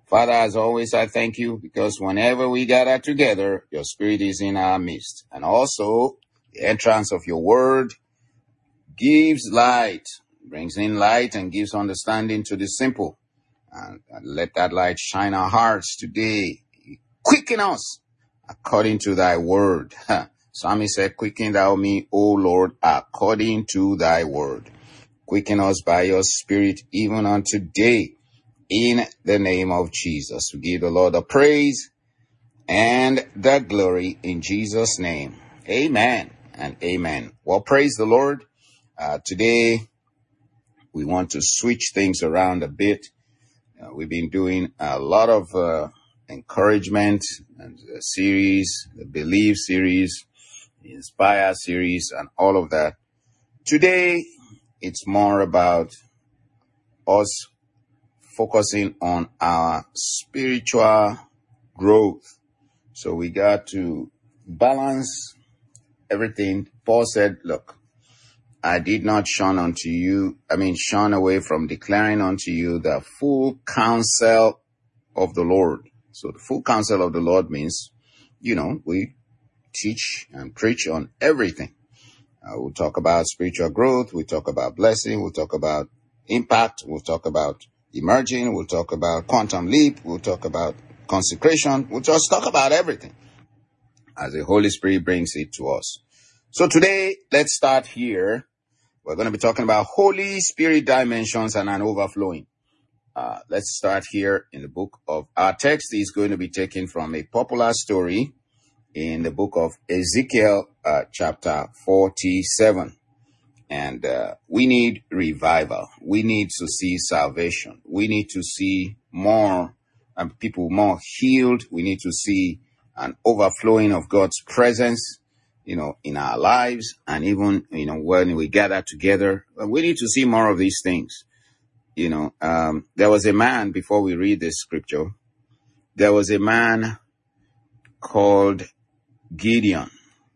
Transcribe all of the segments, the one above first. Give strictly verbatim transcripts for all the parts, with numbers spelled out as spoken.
Father, as always, I thank you because whenever we gather together, your spirit is in our midst. And also, the entrance of your word gives light, brings in light and gives understanding to the simple. And, and let that light shine our hearts today. Quicken us according to thy word. Psalmist said, quicken thou me, O Lord, according to thy word. Quicken us by your spirit even on today. In the name of Jesus, we give the Lord the praise and the glory in Jesus' name. Amen and amen. Well, praise the Lord. Uh, today, we want to switch things around a bit. Uh, we've been doing a lot of uh, encouragement and the series, the Believe series, the Inspire series, and all of that. Today, it's more about us focusing on our spiritual growth. So we got to balance everything. Paul said, look, I did not shun unto you, I mean, shun away from declaring unto you the full counsel of the Lord. So the full counsel of the Lord means, you know, we teach and preach on everything. Uh, we'll talk about spiritual growth. We'll talk about blessing. We'll talk about impact. We'll talk about emerging. We'll talk about quantum leap. We'll talk about consecration. We'll just talk about everything as the Holy Spirit brings it to us. So today, let's start here. We're going to be talking about Holy Spirit dimensions and an overflowing. Uh, let's start here in the book of our text is going to be taken from a popular story in the book of Ezekiel, uh, chapter forty-seven. And uh, we need revival. We need to see salvation. We need to see more um, people more healed. We need to see an overflowing of God's presence, you know, in our lives. And even, you know, when we gather together, we need to see more of these things. You know, um, there was a man, before we read this scripture, there was a man called Gideon.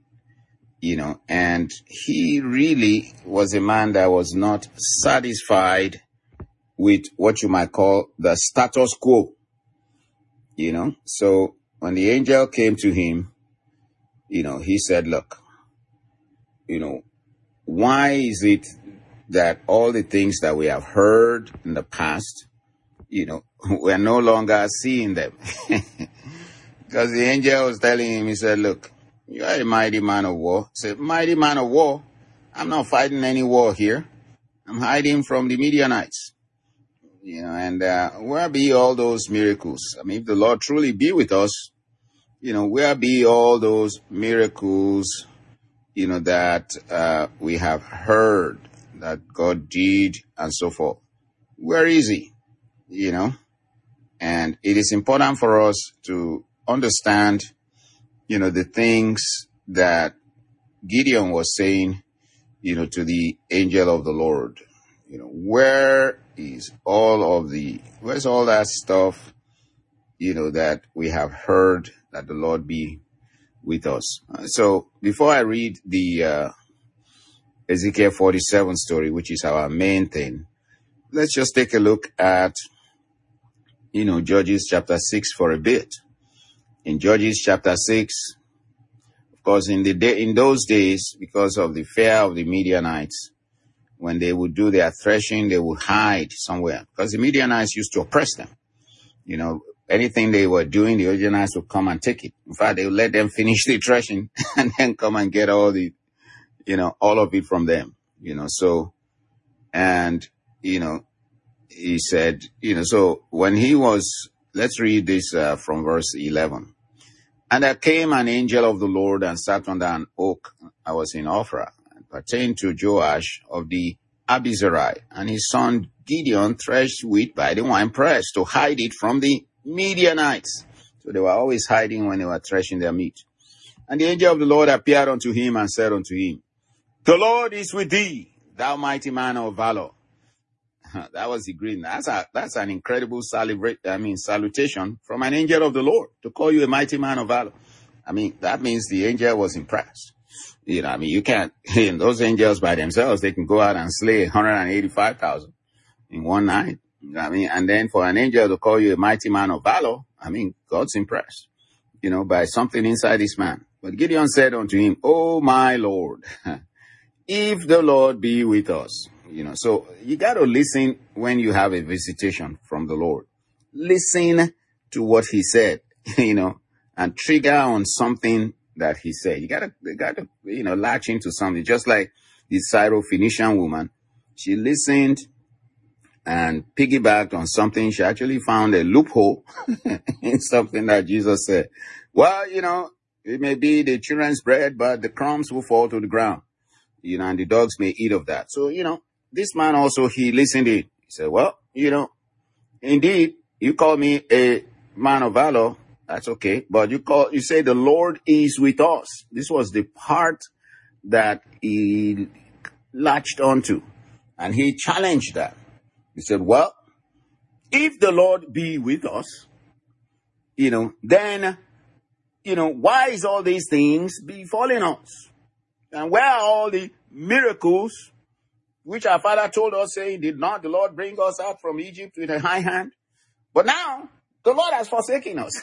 You know, and he really was a man that was not satisfied with what you might call the status quo. You know, so when the angel came to him, you know, he said, look, you know, why is it that all the things that we have heard in the past, you know, we're no longer seeing them? Because the angel was telling him, he said, look, you are a mighty man of war. He said, mighty man of war? I'm not fighting any war here. I'm hiding from the Midianites. You know, and uh, where be all those miracles? I mean, if the Lord truly be with us, you know, where be all those miracles, you know, that uh, we have heard that God did and so forth? Where is he? You know, and it is important for us to understand, you know, the things that Gideon was saying, you know, to the angel of the Lord. You know, where is all of the, where's all that stuff, you know, that we have heard that the Lord be with us? Uh, so before I read the uh, Ezekiel forty-seven story, which is our main thing, let's just take a look at, you know, Judges chapter six for a bit. In Judges chapter six, of course, in the day, in those days, because of the fear of the Midianites, when they would do their threshing, they would hide somewhere because the Midianites used to oppress them. You know, anything they were doing, the Midianites would come and take it. In fact, they would let them finish the threshing and then come and get all the, you know, all of it from them. You know, so, and, you know, he said, you know, so when he was, let's read this uh, from verse eleven. And there came an angel of the Lord and sat under an oak. I was in Ophrah, and pertained to Joash of the Abiezrite, and his son Gideon threshed wheat by the winepress to hide it from the Midianites. So they were always hiding when they were threshing their meat. And the angel of the Lord appeared unto him and said unto him, the Lord is with thee, thou mighty man of valor. That was the greeting. That's a, that's an incredible celebrate, I mean, salutation from an angel of the Lord to call you a mighty man of valor. I mean, that means the angel was impressed. You know, I mean, you can't, those angels by themselves, they can go out and slay one hundred eighty-five thousand in one night. I mean, and then for an angel to call you a mighty man of valor, I mean, God's impressed, you know, by something inside this man. But Gideon said unto him, "Oh, my Lord, if the Lord be with us." You know, so you got to listen when you have a visitation from the Lord. Listen to what he said, you know, and trigger on something that he said. You got to, you got to, you know, latch into something. Just like the Syrophoenician woman, she listened and piggybacked on something. She actually found a loophole in something that Jesus said. Well, you know, it may be the children's bread, but the crumbs will fall to the ground, you know, and the dogs may eat of that. So, you know, this man also, he listened in. He said, well, you know, indeed, you call me a man of valor. That's okay. But you call, you say the Lord is with us. This was the part that he latched onto, and he challenged that. He said, well, if the Lord be with us, you know, then, you know, why is all these things befalling us? And where are all the miracles which our father told us, saying, did not the Lord bring us out from Egypt with a high hand? But now the Lord has forsaken us.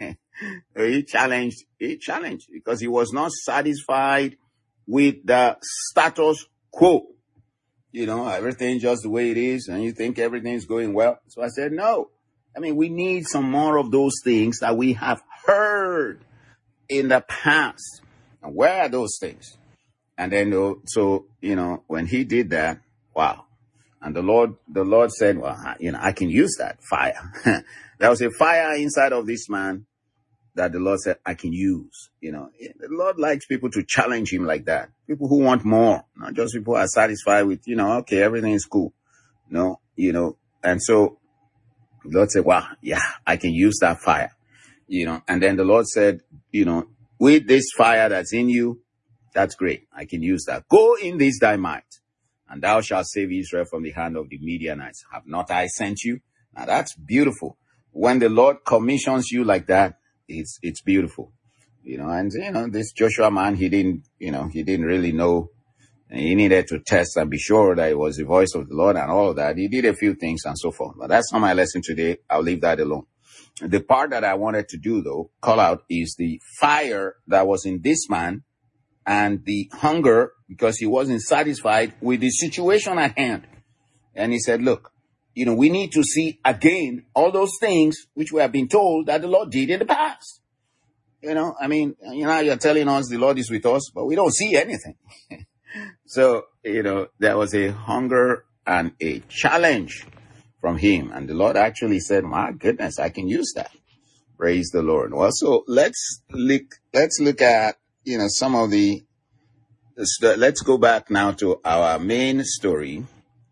he challenged, he challenged because he was not satisfied with the status quo. You know, everything just the way it is, and you think everything's going well. So I said, no. I mean, we need some more of those things that we have heard in the past. And where are those things? And then, so, you know, when he did that, wow. And the Lord, the Lord said, well, you know, I can use that fire. There was a fire inside of this man that the Lord said, I can use. You know, the Lord likes people to challenge him like that. People who want more, not just people who are satisfied with, you know, okay, everything is cool. No, you know, and so the Lord said, wow, yeah, I can use that fire, you know. And then the Lord said, you know, with this fire that's in you, that's great. I can use that. Go in this thy might, and thou shalt save Israel from the hand of the Midianites. Have not I sent you? Now that's beautiful. When the Lord commissions you like that, it's it's beautiful. You know, and you know, this Joshua man, he didn't, you know, he didn't really know. He needed to test and be sure that it was the voice of the Lord and all of that. He did a few things and so forth. But that's not my lesson today. I'll leave that alone. The part that I wanted to do, though, call out, is the fire that was in this man and the hunger, because he wasn't satisfied with the situation at hand. And he said, look, you know, we need to see again all those things which we have been told that the Lord did in the past. You know, I mean, you know, you're telling us the Lord is with us, but we don't see anything. So, you know, there was a hunger and a challenge from him. And the Lord actually said, my goodness, I can use that. Praise the Lord. Well, so let's look, let's look at, you know, some of the, let's go back now to our main story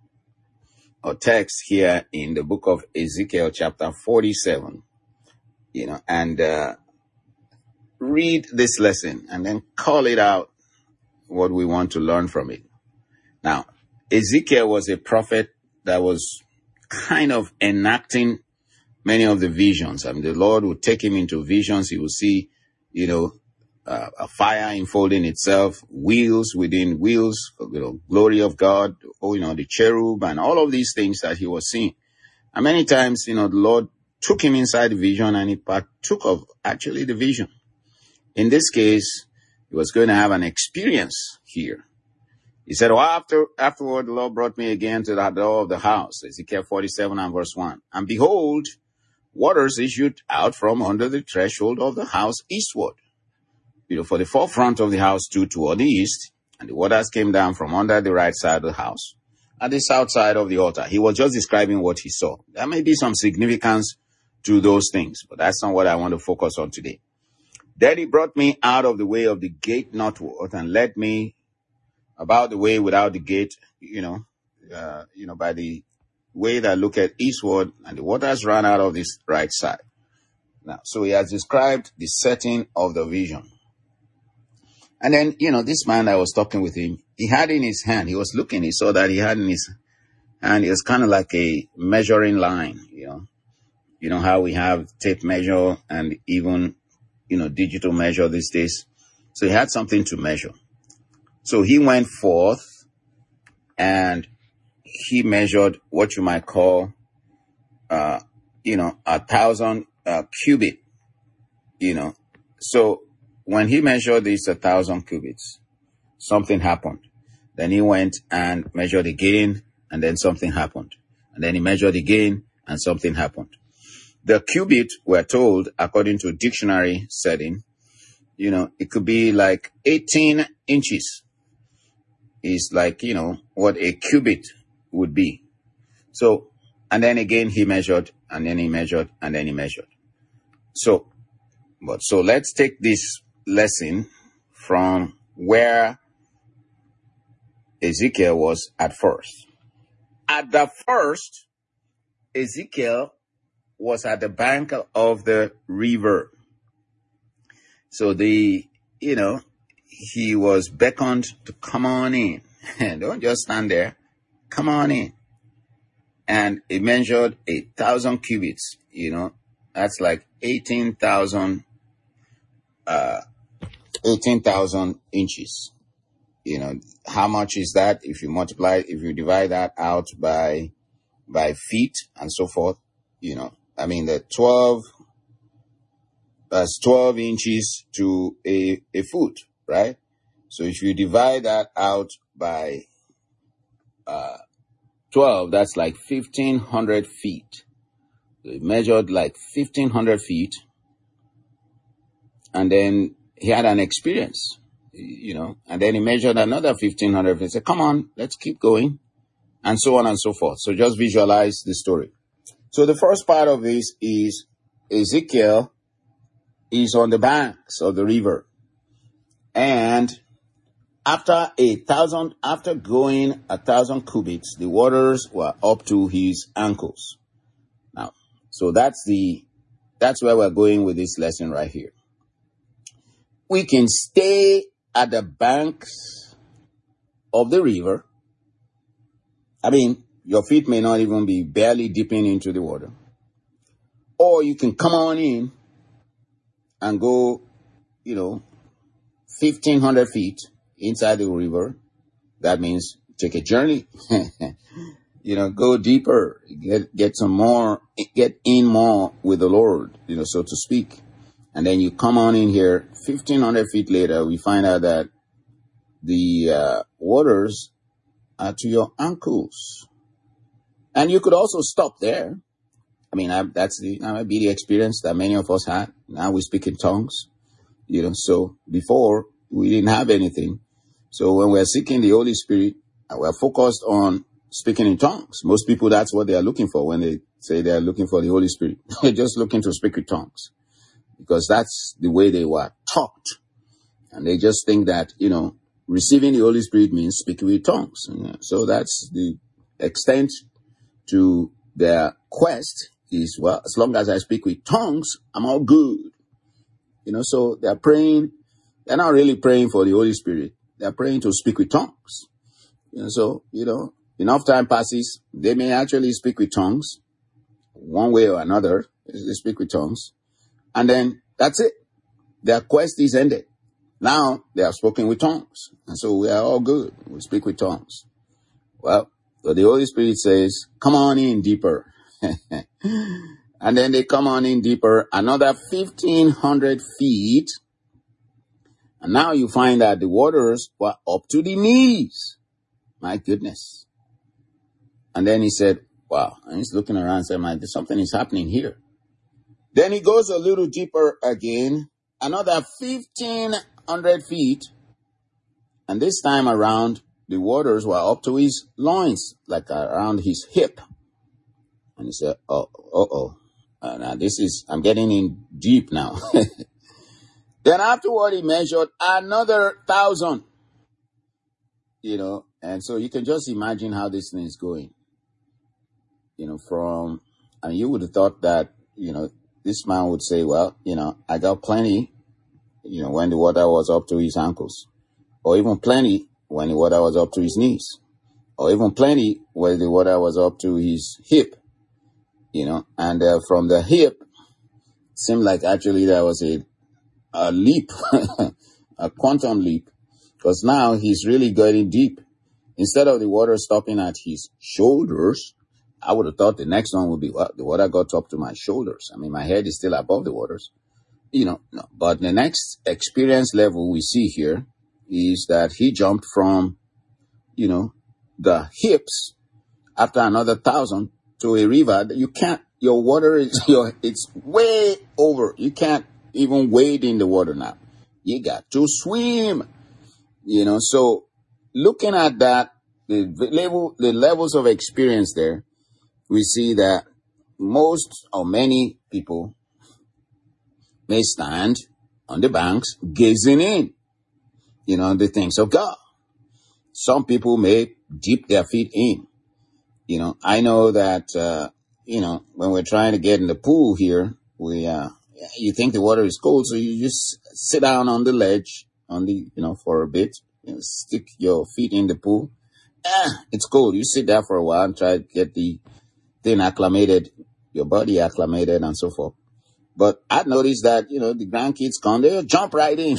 or text here in the book of Ezekiel, chapter forty-seven, you know, and uh, read this lesson and then call it out what we want to learn from it. Now, Ezekiel was a prophet that was kind of enacting many of the visions. I mean, the Lord would take him into visions. He would see, you know, uh, a fire unfolding itself, wheels within wheels, you know, glory of God, or, you know, the cherub and all of these things that he was seeing. And many times, you know, the Lord took him inside the vision and he partook of actually the vision. In this case, he was going to have an experience here. He said, well, after, afterward, the Lord brought me again to the door of the house, Ezekiel forty-seven and verse one. And behold, waters issued out from under the threshold of the house eastward. You know, for the forefront of the house stood toward the east, and the waters came down from under the right side of the house, at the south side of the altar. He was just describing what he saw. There may be some significance to those things, but that's not what I want to focus on today. Then he brought me out of the way of the gate northward and led me about the way without the gate, you know, uh, you know, by the way that looketh eastward, and the waters ran out of this right side. Now, so he has described the setting of the vision. And then, you know, this man that was talking with him, he had in his hand, he was looking, he saw that he had in his hand, it was kind of like a measuring line, you know. You know how we have tape measure and even, you know, digital measure these days. So he had something to measure. So he went forth and he measured what you might call uh, you know, a thousand uh, cubit, you know. So when he measured this a thousand cubits, something happened. Then he went and measured again, and then something happened. And then he measured again, and something happened. The cubit, we're told, according to dictionary setting, you know, it could be like eighteen inches is like, you know, what a cubit would be. So, and then again he measured, and then he measured, and then he measured. So, but so let's take this lesson from where Ezekiel was at first. At the first, Ezekiel was at the bank of the river. So the, you know, he was beckoned to come on in. Don't just stand there. Come on in. And he measured a thousand cubits, you know, that's like eighteen thousand, uh, eighteen thousand inches. You know, how much is that? If you multiply, if you divide that out by, by feet and so forth, you know, I mean, the twelve, that's twelve inches to a, a foot, right? So if you divide that out by, uh, twelve, that's like fifteen hundred feet. So he measured like fifteen hundred feet. And then he had an experience, you know, and then he measured another fifteen hundred feet. He said, come on, let's keep going. And so on and so forth. So just visualize the story. So the first part of this is Ezekiel is on the banks of the river. And after a thousand, after going a thousand cubits, the waters were up to his ankles. Now, so that's the, that's where we're going with this lesson right here. We can stay at the banks of the river. I mean, your feet may not even be barely dipping into the water. Or you can come on in and go, you know, fifteen hundred feet inside the river. That means take a journey, you know, go deeper, get, get some more, get in more with the Lord, you know, so to speak. And then you come on in here, fifteen hundred feet later, we find out that the uh, waters are to your ankles. And you could also stop there. I mean, I, that's the, that might be the experience that many of us had. Now we speak in tongues, you know, so before we didn't have anything. So when we're seeking the Holy Spirit, we're focused on speaking in tongues. Most people, that's what they are looking for when they say they're looking for the Holy Spirit. They're just looking to speak with tongues because that's the way they were taught. And they just think that, you know, receiving the Holy Spirit means speaking with tongues. So that's the extent to their quest is, well, as long as I speak with tongues, I'm all good. You know, so they're praying. They're not really praying for the Holy Spirit. They're praying to speak with tongues. You know, so, you know, enough time passes. They may actually speak with tongues one way or another. They speak with tongues. And then that's it. Their quest is ended. Now they have spoken with tongues. And so we are all good. We speak with tongues. Well, so the Holy Spirit says, come on in deeper. And then they come on in deeper, another fifteen hundred feet. And now you find that the waters were up to the knees. My goodness. And then he said, wow. And he's looking around and said, man, something is happening here. Then he goes a little deeper again, another fifteen hundred feet. And this time around, the waters were up to his loins, like around his hip. And he said, oh, uh-oh. Uh, now this is, I'm getting in deep now. Then afterward, he measured another thousand, you know, and so you can just imagine how this thing is going, you know, from, and you would have thought that, you know, this man would say, well, you know, I got plenty, you know, when the water was up to his ankles, or even plenty when the water was up to his knees, or even plenty when the water was up to his hip, you know, and uh, from the hip, seemed like actually there was a a leap, a quantum leap, because now he's really getting deep. Instead of the water stopping at his shoulders, I would have thought the next one would be, well, the water got up to my shoulders. I mean, my head is still above the waters. You know, no. But the next experience level we see here is that he jumped from, you know, the hips after another thousand to a river that you can't, your water is, your, it's way over. You can't even wade in the water now. You got to swim, you know. So looking at that, the level, the levels of experience there, we see that most or many people may stand on the banks gazing in, you know, the things of God. Some people may dip their feet in. You know, I know that, uh, you know, when we're trying to get in the pool here, we, uh, you think the water is cold, so you just sit down on the ledge, on the, you know, for a bit, you know, stick your feet in the pool. Ah, it's cold. You sit there for a while and try to get the thing acclimated, your body acclimated and so forth. But I noticed that, you know, the grandkids come, they jump right in,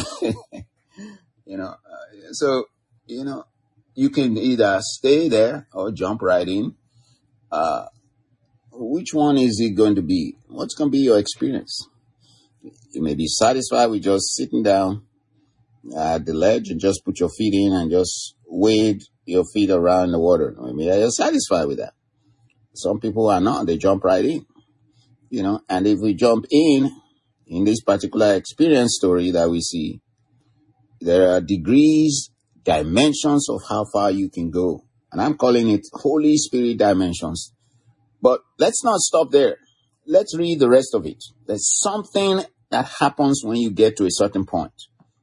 you know, uh, so, you know, you can either stay there or jump right in. Uh, which one is it going to be? What's going to be your experience? You may be satisfied with just sitting down at the ledge and just put your feet in and just wade your feet around the water. Maybe you're satisfied with that. Some people are not. They jump right in, you know, and if we jump in, in this particular experience story that we see, there are degrees, dimensions of how far you can go. And I'm calling it Holy Spirit dimensions. But let's not stop there. Let's read the rest of it. There's something that happens when you get to a certain point.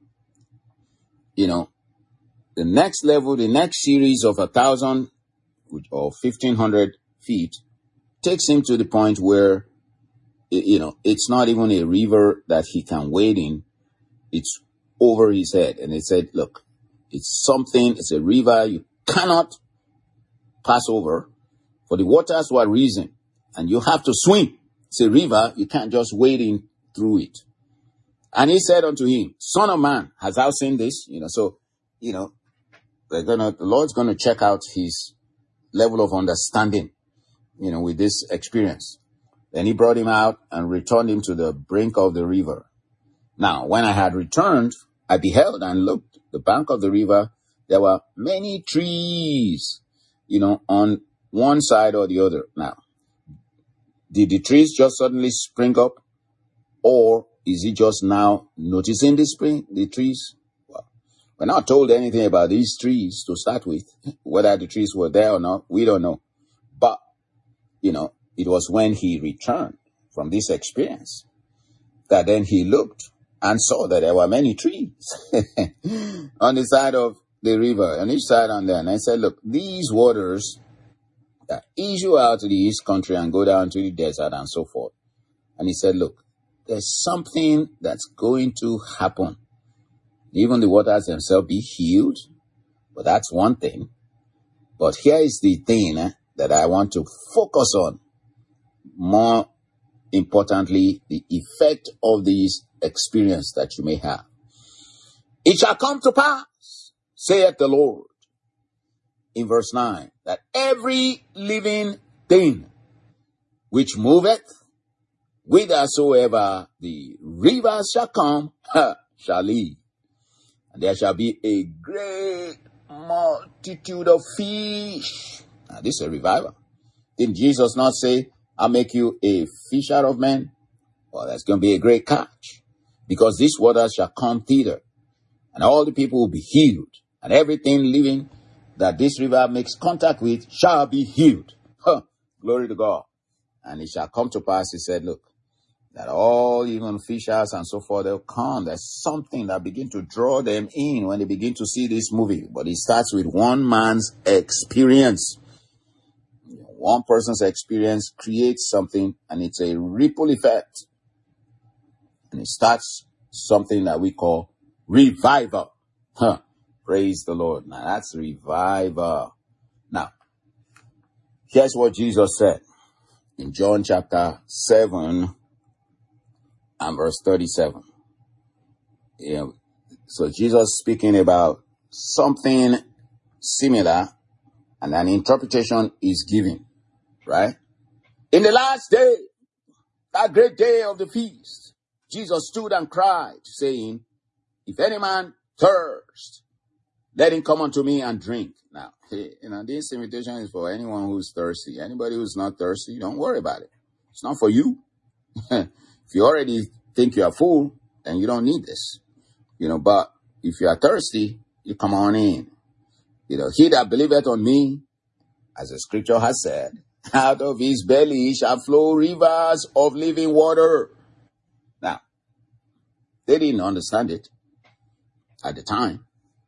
You know, the next level, the next series of a thousand or fifteen hundred feet takes him to the point where, you know, it's not even a river that he can wade in. It's over his head. And they said, look, it's something, it's a river you cannot pass over, for the waters were risen, and you have to swim. It's a river, you can't just wade in through it. And he said unto him, Son of man, hast thou seen this? You know, so, you know, they're gonna, the Lord's going to check out his level of understanding, you know, with this experience. Then he brought him out and returned him to the brink of the river. Now, when I had returned, I beheld and looked the bank of the river. There were many trees, you know, on one side or the other. Now, did the trees just suddenly spring up, or is he just now noticing the spring, the trees? Well, we're not told anything about these trees to start with. Whether the trees were there or not, we don't know. But, you know, it was when he returned from this experience that then he looked and saw that there were many trees on the side of the river, on each side on there. And I said, look, these waters that issue out to the east country and go down to the desert and so forth. And he said, look, there's something that's going to happen. Even the waters themselves be healed, but that's one thing. But here is the thing eh, that I want to focus on. More importantly, the effect of this experience that you may have. It shall come to pass, saith the Lord, in verse nine, that every living thing which moveth, whithersoever the rivers shall come, shall live. And there shall be a great multitude of fish. Now, this is a revival. Didn't Jesus not say, I'll make you a fisher of men? Well, that's going to be a great catch, because these waters shall come thither, and all the people will be healed, and everything living that this river makes contact with shall be healed. Huh. Glory to God. And it shall come to pass, he said, look, that all even fishers and so forth, they'll come. There's something that begin to draw them in when they begin to see this movie. But it starts with one man's experience. One person's experience creates something, and it's a ripple effect. And it starts something that we call revival. Huh. Praise the Lord. Now that's revival. Now, here's what Jesus said in John chapter seven and verse thirty-seven. You know, so Jesus speaking about something similar, and an interpretation is given. right? In the last day, that great day of the feast, Jesus stood and cried, saying, if any man thirst, let him come unto me and drink. Now, hey, you know, this invitation is for anyone who's thirsty. Anybody who's not thirsty, don't worry about it. It's not for you. If you already think you are full, then you don't need this. You know, but if you are thirsty, you come on in. You know, he that believeth on me, as the scripture has said, out of his belly shall flow rivers of living water. Now, they didn't understand it at the time.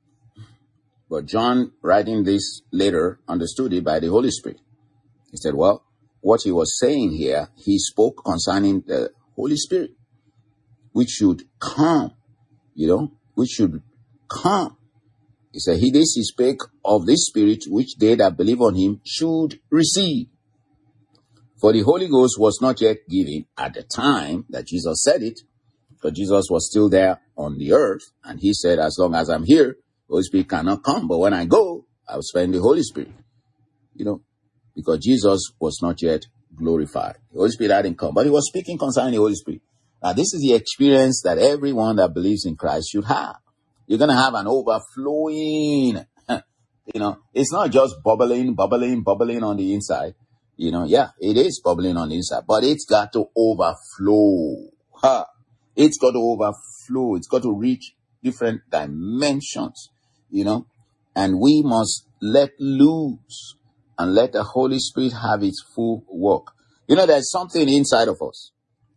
But John, writing this later, understood it by the Holy Spirit. He said, well, what he was saying here, he spoke concerning the Holy Spirit, which should come, you know, which should come. He said, he this he spake of this Spirit, which they that believe on him should receive. For the Holy Ghost was not yet given at the time that Jesus said it, but Jesus was still there on the earth. And he said, as long as I'm here, the Holy Spirit cannot come. But when I go, I will spend the Holy Spirit. You know, because Jesus was not yet glorified. The Holy Spirit hadn't come. But he was speaking concerning the Holy Spirit. Now, this is the experience that everyone that believes in Christ should have. You're going to have an overflowing, you know, it's not just bubbling, bubbling, bubbling on the inside. You know, yeah, it is bubbling on the inside, but it's got to overflow. Huh. It's got to overflow. It's got to reach different dimensions, you know, and we must let loose and let the Holy Spirit have its full work. You know, there's something inside of us.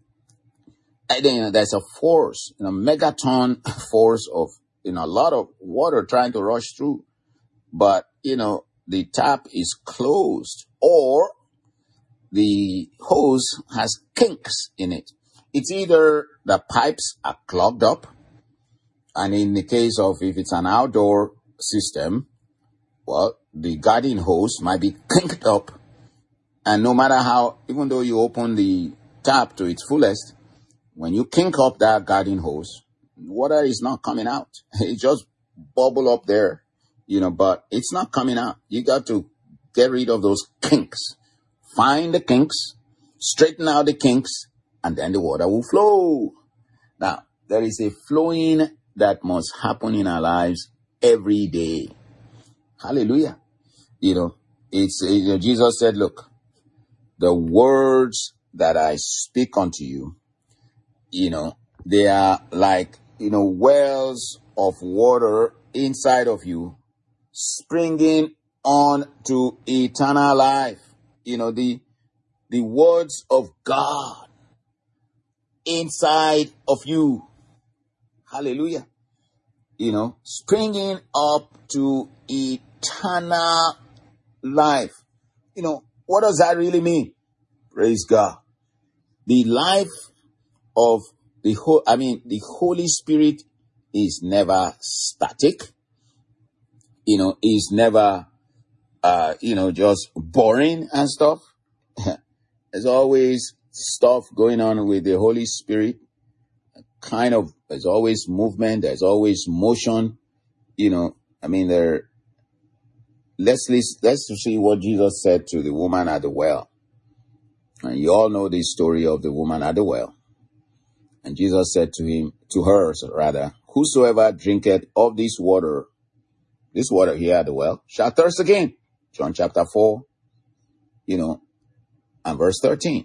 And then, you know, there's a force, you know, megaton force of, you know, a lot of water trying to rush through, but, you know, the tap is closed or the hose has kinks in it. It's either the pipes are clogged up, and in the case of if it's an outdoor system, well, the garden hose might be kinked up, and no matter how, even though you open the tap to its fullest, when you kink up that garden hose, water is not coming out. It just bubble up there, you know, but it's not coming out. You got to get rid of those kinks. Find the kinks, straighten out the kinks, and then the water will flow. Now, there is a flowing that must happen in our lives every day. Hallelujah. You know, it's, you know, Jesus said, look, the words that I speak unto you, you know, they are like, you know, wells of water inside of you, springing on to eternal life. You know, the, the words of God inside of you. Hallelujah. You know, springing up to eternal life. You know, what does that really mean? Praise God. The life of the whole, I mean, the Holy Spirit is never static. You know, is never, uh, you know, just boring and stuff. There's always stuff going on with the Holy Spirit. Kind of, there's always movement. There's always motion. You know, I mean, there, let's, let's see what Jesus said to the woman at the well. And you all know the story of the woman at the well. And Jesus said to him, to her, rather, whosoever drinketh of this water, this water here at the well, shall thirst again. John chapter four, you know, and verse thirteen.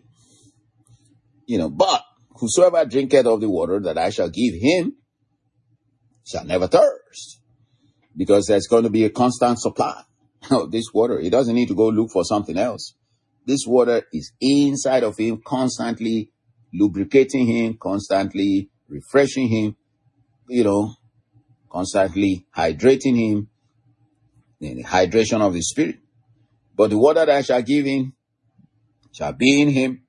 You know, but whosoever drinketh of the water that I shall give him shall never thirst. Because there's going to be a constant supply of this water. He doesn't need to go look for something else. This water is inside of him, constantly lubricating him, constantly refreshing him, you know, constantly hydrating him, in the hydration of the Spirit. But the water that I shall give him shall be in him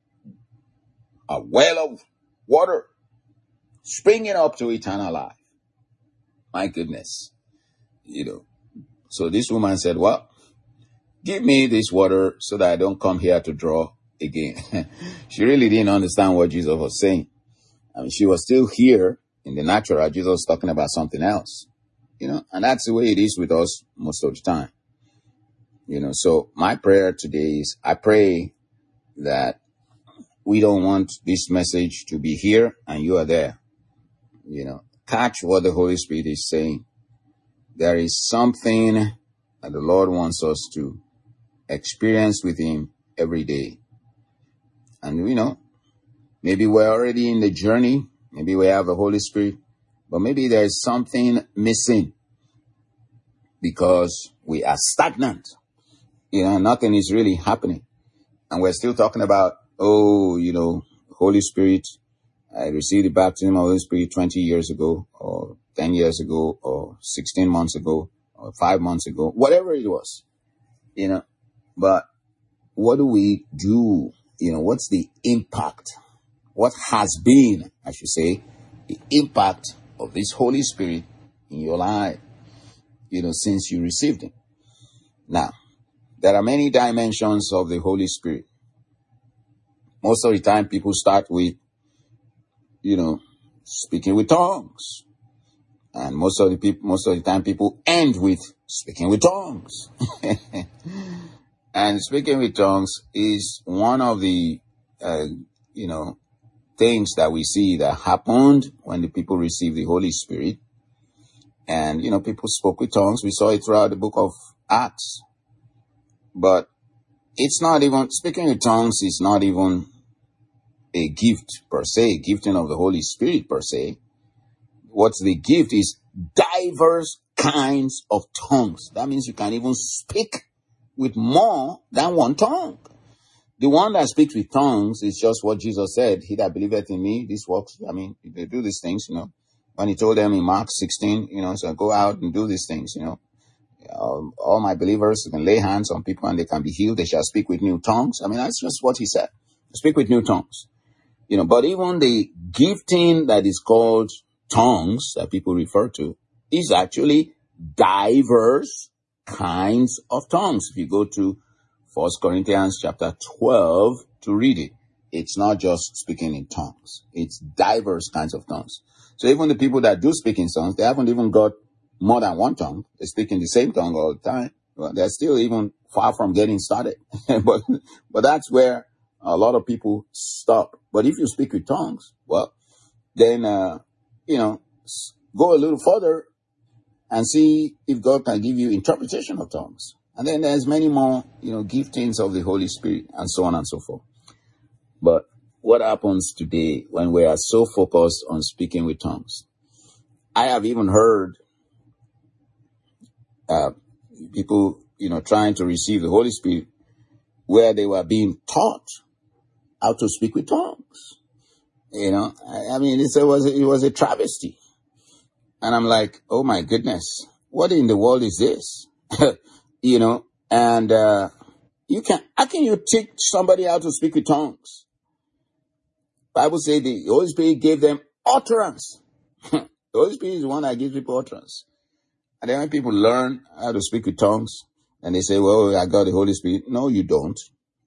a well of water springing up to eternal life. My goodness. You know, so this woman said, well, give me this water so that I don't come here to draw again. She really didn't understand what Jesus was saying. I mean, she was still here in the natural. Jesus was talking about something else. You know, and that's the way it is with us most of the time. You know, so my prayer today is, I pray that we don't want this message to be here and you are there. You know, catch what the Holy Spirit is saying. There is something that the Lord wants us to experience with Him every day. And, you know, maybe we're already in the journey. Maybe we have the Holy Spirit. But maybe there's something missing because we are stagnant. You know, nothing is really happening. And we're still talking about, oh, you know, Holy Spirit. I received the baptism of the Holy Spirit twenty years ago, or ten years ago, or sixteen months ago, or five months ago, whatever it was, you know. But what do we do? You know, what's the impact? What has been, I should say, the impact of this Holy Spirit in your life, you know, since you received Him? Now, there are many dimensions of the Holy Spirit. Most of the time, people start with, you know, speaking with tongues. And most of the people, most of the time people end with speaking with tongues. And speaking with tongues is one of the, uh, you know, things that we see that happened when the people received the Holy Spirit. And, you know, people spoke with tongues. We saw it throughout the book of Acts. But it's not even, speaking with tongues is not even a gift per se, gifting of the Holy Spirit per se. What's the gift is diverse kinds of tongues. That means you can even speak with more than one tongue. The one that speaks with tongues is just what Jesus said. He that believeth in me, this works. I mean, they do these things, you know. When He told them in Mark sixteen, you know, so go out and do these things, you know. Um, all my believers can lay hands on people and they can be healed. They shall speak with new tongues. I mean, that's just what He said. Speak with new tongues. You know, but even the gifting that is called tongues that people refer to is actually diverse kinds of tongues. If you go to First Corinthians chapter twelve to read it, it's not just speaking in tongues. It's diverse kinds of tongues. So even the people that do speak in tongues, they haven't even got more than one tongue. They speak in the same tongue all the time. Well, they're still even far from getting started. but, but that's where a lot of people stop. But if you speak with tongues, well, then, uh, you know, go a little further and see if God can give you interpretation of tongues. And then there's many more, you know, giftings of the Holy Spirit and so on and so forth. But what happens today when we are so focused on speaking with tongues? I have even heard uh, people, you know, trying to receive the Holy Spirit where they were being taught how to speak with tongues. You know, I, I mean, it's, it was it was a travesty. And I'm like, oh my goodness, what in the world is this? You know, and uh, you can, how can you teach somebody how to speak with tongues? Bible says the Holy Spirit gave them utterance. The Holy Spirit is the one that gives people utterance. And then when people learn how to speak with tongues, and they say, well, I got the Holy Spirit. No, you don't.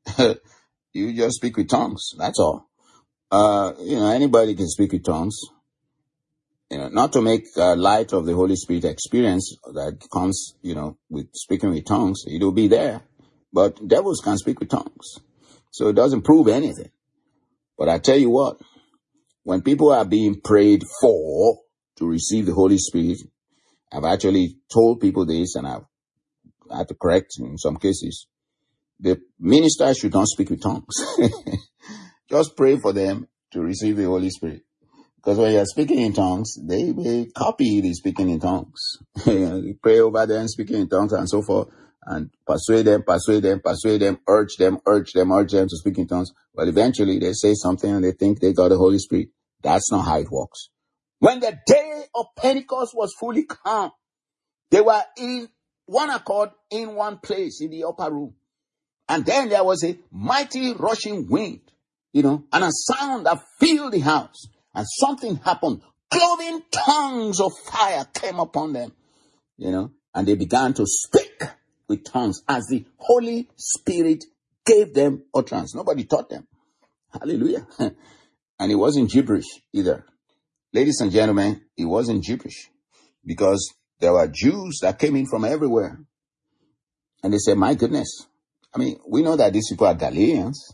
You just speak with tongues. That's all. Uh, you know, anybody can speak with tongues. You know, not to make uh, light of the Holy Spirit experience that comes, you know, with speaking with tongues. It'll be there. But devils can speak with tongues. So it doesn't prove anything. But I tell you what, when people are being prayed for to receive the Holy Spirit, I've actually told people this, and I've had to correct in some cases. The minister should not speak with tongues. Just pray for them to receive the Holy Spirit. Because when you're speaking in tongues, they may copy the speaking in tongues. You pray over them, speaking in tongues and so forth, and persuade them, persuade them, persuade them, urge them, urge them, urge them to speak in tongues. But eventually they say something and they think they got the Holy Spirit. That's not how it works. When the day of Pentecost was fully come, they were in one accord in one place in the upper room. And then there was a mighty rushing wind, you know, and a sound that filled the house. And something happened. Cloven tongues of fire came upon them, you know, and they began to speak with tongues as the Holy Spirit gave them utterance. Nobody taught them. Hallelujah. And it wasn't gibberish either. Ladies and gentlemen, it wasn't gibberish because there were Jews that came in from everywhere. And they said, my goodness. I mean, we know that these people are Galileans.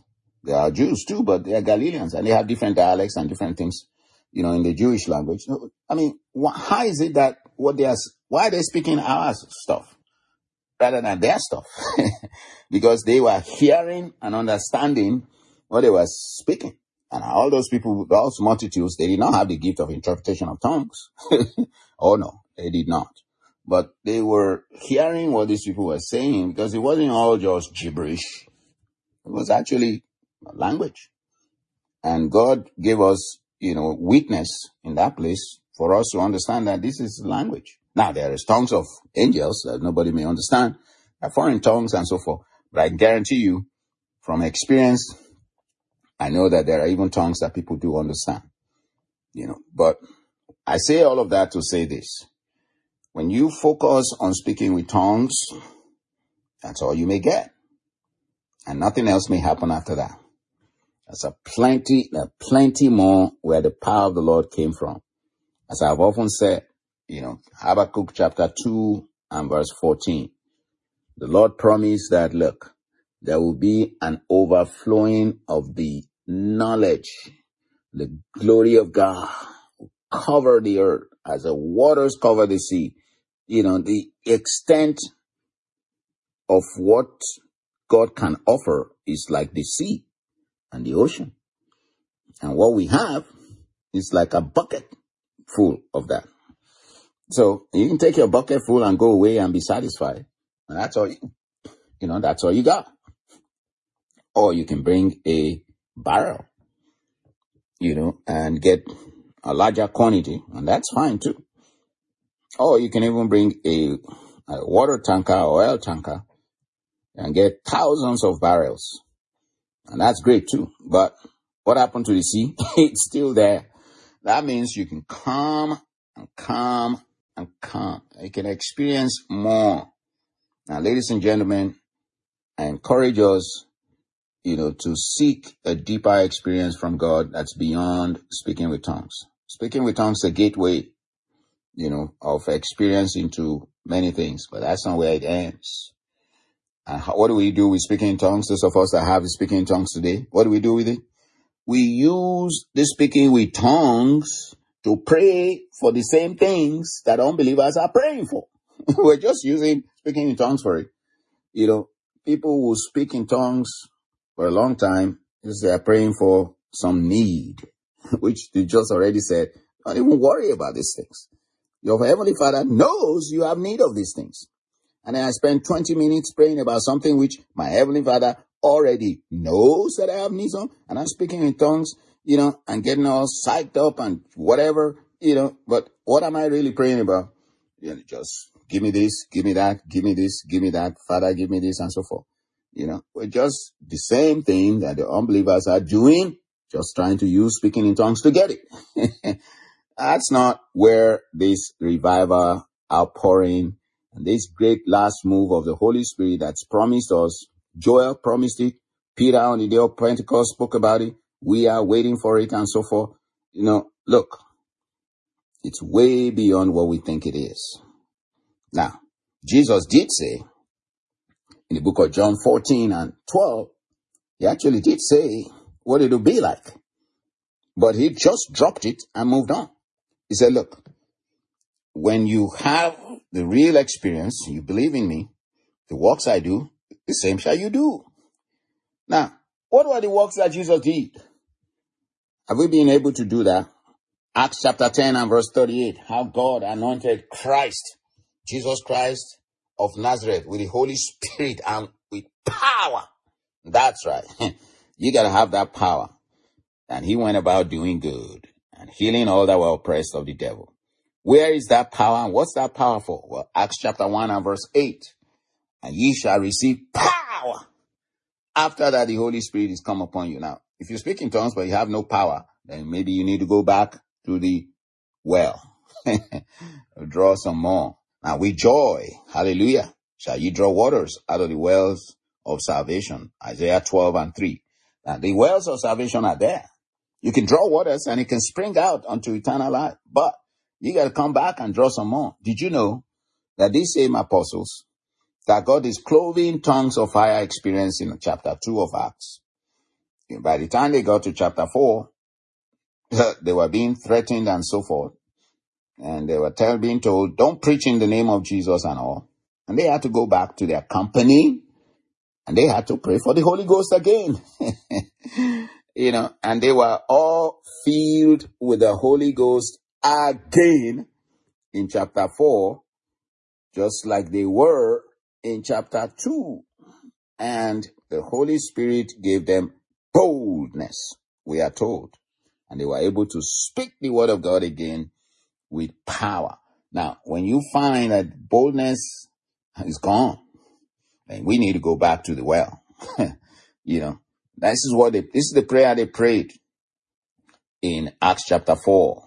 They are Jews too, but they are Galileans, and they have different dialects and different things, you know, in the Jewish language. I mean, wh- how is it that what they are, why are they speaking our stuff rather than their stuff? Because they were hearing and understanding what they were speaking. And all those people, those multitudes, they did not have the gift of interpretation of tongues. Oh no, they did not. But they were hearing what these people were saying, because it wasn't all just gibberish. It was actually language. And God gave us, you know, witness in that place for us to understand that this is language. Now, there is tongues of angels that nobody may understand, foreign tongues and so forth. But I guarantee you, from experience, I know that there are even tongues that people do understand, you know. But I say all of that to say this. When you focus on speaking with tongues, that's all you may get. And nothing else may happen after that. There's a plenty, a plenty more where the power of the Lord came from. As I've often said, you know, Habakkuk chapter two and verse fourteen. The Lord promised that, look, there will be an overflowing of the knowledge, the glory of God will cover the earth as the waters cover the sea. You know, the extent of what God can offer is like the sea and the ocean. And what we have is like a bucket full of that. So you can take your bucket full and go away and be satisfied. And that's all, you, you know, that's all you got. Or you can bring a barrel, you know, and get a larger quantity, and that's fine too. Or you can even bring a, a water tanker or oil tanker and get thousands of barrels. And that's great too. But what happened to the sea? It's still there. That means you can come and come and come. You can experience more. Now, ladies and gentlemen, I encourage us, you know, to seek a deeper experience from God that's beyond speaking with tongues. Speaking with tongues is a gateway, you know, of experience into many things, but that's not where it ends. And how, what do we do with speaking in tongues? Those of us that have speaking in tongues today, what do we do with it? We use the speaking with tongues to pray for the same things that unbelievers are praying for. We're just using speaking in tongues for it. You know, people will speak in tongues for a long time because they are praying for some need, which they just already said, don't even worry about these things. Your Heavenly Father knows you have need of these things. And then I spend twenty minutes praying about something which my Heavenly Father already knows that I have needs on. And I'm speaking in tongues, you know, and getting all psyched up and whatever, you know. But what am I really praying about? You know, just give me this, give me that, give me this, give me that. Father, give me this, and so forth. You know, we're just the same thing that the unbelievers are doing, just trying to use speaking in tongues to get it. That's not where this revival outpouring and this great last move of the Holy Spirit that's promised us. Joel promised it. Peter on the day of Pentecost spoke about it. We are waiting for it and so forth. You know, look, it's way beyond what we think it is. Now, Jesus did say in the book of John fourteen and twelve, he actually did say what it would be like. But he just dropped it and moved on. He said, look, when you have the real experience, you believe in me, the works I do, the same shall you do. Now, what were the works that Jesus did? Have we been able to do that? Acts chapter ten and verse thirty-eight, how God anointed Christ, Jesus Christ of Nazareth, with the Holy Spirit and with power. That's right. You got to have that power. And he went about doing good and healing all that were oppressed of the devil. Where is that power? And what's that power for? Well, Acts chapter one and verse eight. And ye shall receive power. After that, the Holy Spirit is come upon you. Now, if you speak in tongues, but you have no power, then maybe you need to go back to the well. Draw some more. Now, with joy, hallelujah, shall ye draw waters out of the wells of salvation. Isaiah twelve and three. Now, the wells of salvation are there. You can draw waters and it can spring out unto eternal life. But you got to come back and draw some more. Did you know that these same apostles, that God is clothing tongues of fire experience in chapter two of Acts? By the time they got to chapter four, they were being threatened and so forth. And they were tell, being told, don't preach in the name of Jesus and all. And they had to go back to their company and they had to pray for the Holy Ghost again. You know, and they were all filled with the Holy Ghost again in chapter four, just like they were in chapter two. And the Holy Spirit gave them boldness, we are told. And they were able to speak the word of God again with power. Now, when you find that boldness is gone, then we need to go back to the well. You know, this is what they, this is the prayer they prayed in Acts chapter four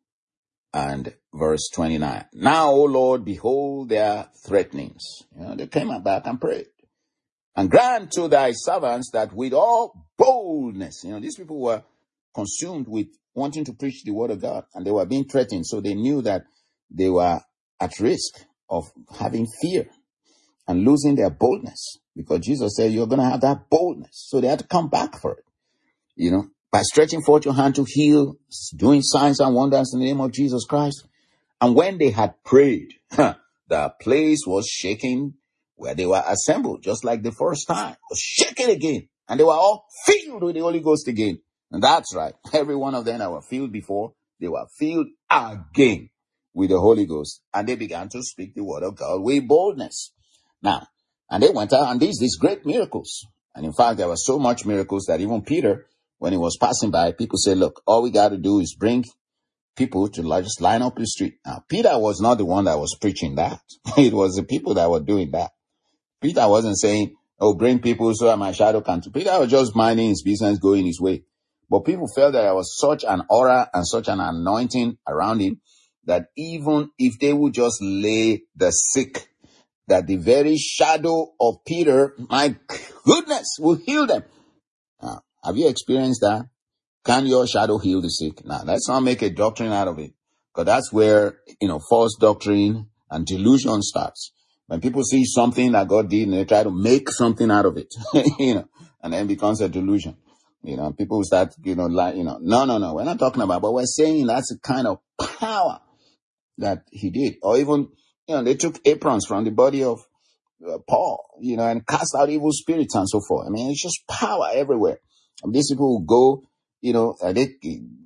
and verse twenty-nine. Now, O Lord, behold their threatenings. You know, they came back and prayed. And grant to thy servants that with all boldness, you know, these people were consumed with wanting to preach the word of God, and they were being threatened. So they knew that they were at risk of having fear and losing their boldness, because Jesus said, you're going to have that boldness. So they had to come back for it, you know, by stretching forth your hand to heal, doing signs and wonders in the name of Jesus Christ. And when they had prayed, the place was shaking where they were assembled, just like the first time. It was shaking again. And they were all filled with the Holy Ghost again. And that's right. Every one of them that were filled before, they were filled again with the Holy Ghost. And they began to speak the word of God with boldness. Now, and they went out and these, these great miracles. And in fact, there were so much miracles that even Peter, when he was passing by, people said, look, all we got to do is bring people to just line up the street. Now, Peter was not the one that was preaching that. It was the people that were doing that. Peter wasn't saying, oh, bring people so that my shadow can. Peter was just minding his business, going his way. But people felt that there was such an aura and such an anointing around him that even if they would just lay the sick, that the very shadow of Peter, my goodness, will heal them. Now, have you experienced that? Can your shadow heal the sick? Now, let's not make a doctrine out of it, because that's where, you know, false doctrine and delusion starts. When people see something that God did and they try to make something out of it, you know, and then it becomes a delusion. You know, people start, you know, like, you know, no, no, no, we're not talking about, but we're saying that's the kind of power that he did. Or even, you know, they took aprons from the body of uh, Paul, you know, and cast out evil spirits and so forth. I mean, it's just power everywhere. And these people who go, you know, uh, they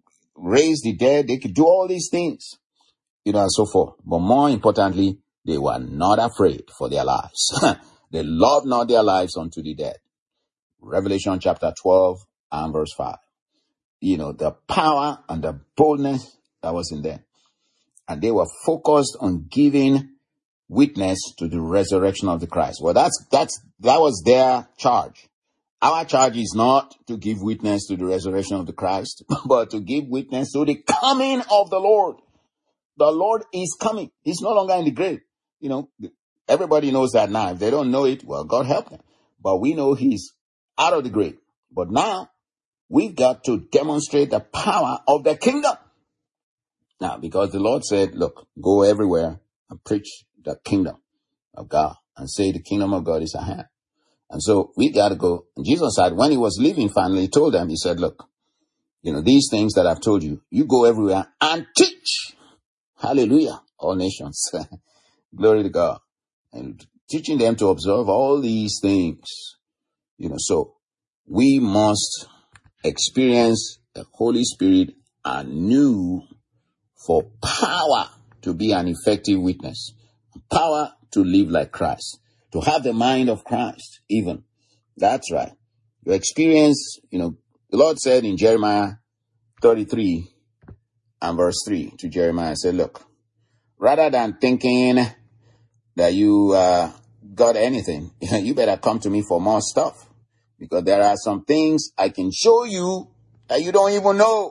raise the dead, they could do all these things, you know, and so forth. But more importantly, they were not afraid for their lives. They loved not their lives unto the death. Revelation chapter twelve and verse five. You know, the power and the boldness that was in them. And they were focused on giving witness to the resurrection of the Christ. Well, that's, that's, that was their charge. Our charge is not to give witness to the resurrection of the Christ, but to give witness to the coming of the Lord. The Lord is coming. He's no longer in the grave. You know, everybody knows that now. If they don't know it, well, God help them. But we know he's out of the grave. But now we've got to demonstrate the power of the kingdom. Now, because the Lord said, look, go everywhere and preach the kingdom of God and say the kingdom of God is at hand. And so we got to go. And Jesus said, when he was leaving, finally, he told them, he said, look, you know, these things that I've told you, you go everywhere and teach. Hallelujah. All nations. Glory to God. And teaching them to observe all these things. You know, so we must experience the Holy Spirit anew for power to be an effective witness. Power to live like Christ. To have the mind of Christ, even. That's right. You experience, you know, the Lord said in Jeremiah thirty-three and verse three to Jeremiah, said, look, rather than thinking that you uh, got anything, you better come to me for more stuff. Because there are some things I can show you that you don't even know.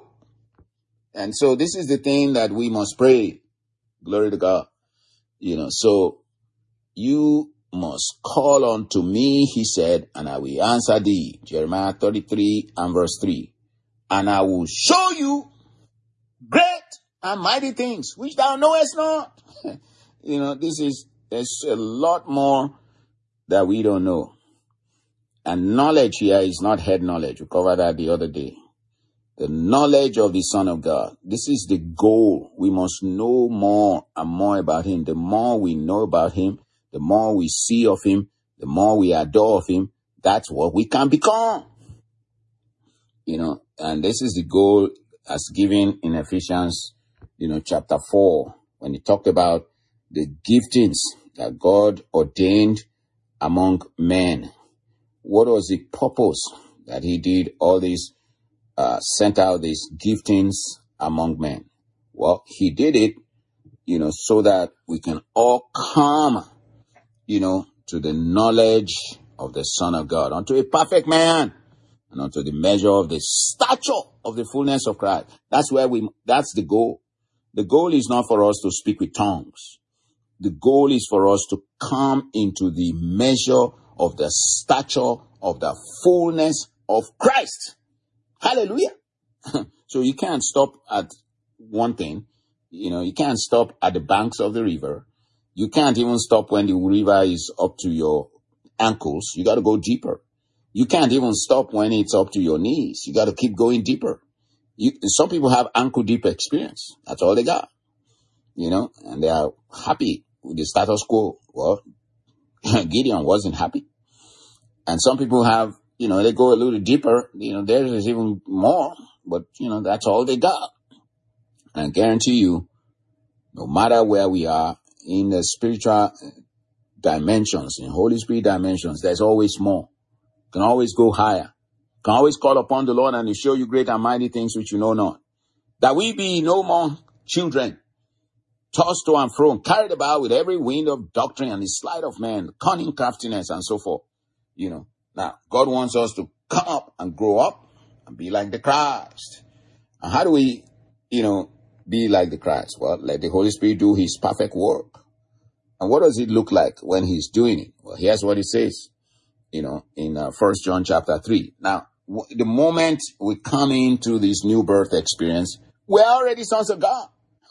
And so this is the thing that we must pray. Glory to God. You know, so you must call unto me, he said, and I will answer thee. Jeremiah thirty-three and verse three. And I will show you great and mighty things which thou knowest not. You know, this is, there's a lot more that we don't know. And knowledge here is not head knowledge. We covered that the other day. The knowledge of the Son of God. This is the goal. We must know more and more about him. The more we know about him, the more we see of him, the more we adore of him, that's what we can become. You know, and this is the goal as given in Ephesians, you know, chapter four, when he talked about the giftings that God ordained among men. What was the purpose that he did all these, uh, sent out these giftings among men? Well, he did it, you know, so that we can all come, you know, to the knowledge of the Son of God, unto a perfect man, and unto the measure of the stature of the fullness of Christ. That's where we, that's the goal. The goal is not for us to speak with tongues. The goal is for us to come into the measure of the stature of the fullness of Christ. Hallelujah. So you can't stop at one thing. You know, you can't stop at the banks of the river. You can't even stop when the river is up to your ankles. You got to go deeper. You can't even stop when it's up to your knees. You got to keep going deeper. You, some people have ankle deep experience. That's all they got. You know, and they are happy with the status quo. Well, Gideon wasn't happy. And some people have, you know, they go a little deeper. You know, there is even more, but, you know, that's all they got. And I guarantee you, no matter where we are in the spiritual dimensions, in Holy Spirit dimensions, there's always more. You can always go higher. You can always call upon the Lord and he'll show you great and mighty things which you know not. That we be no more children, tossed to and fro, carried about with every wind of doctrine and the sleight of men, cunning craftiness and so forth. You know, now God wants us to come up and grow up and be like the Christ. And how do we, you know, be like the Christ? Well, let the Holy Spirit do his perfect work. And what does it look like when he's doing it? Well, here's what it says, you know, in uh, First John chapter three. Now, w- the moment we come into this new birth experience, we're already sons of God,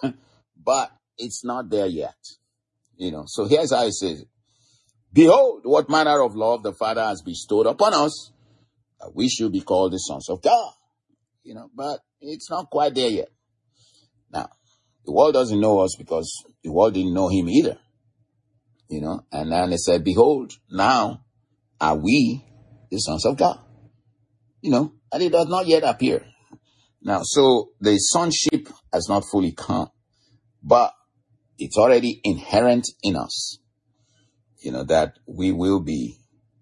but it's not there yet. You know, so here's how it says, behold, what manner of love the Father has bestowed upon us, that we should be called the sons of God. You know, but it's not quite there yet. Now, the world doesn't know us because the world didn't know him either. You know, and then they said, behold, now are we the sons of God? You know, and it does not yet appear. Now, so the sonship has not fully come, but it's already inherent in us, you know, that we will be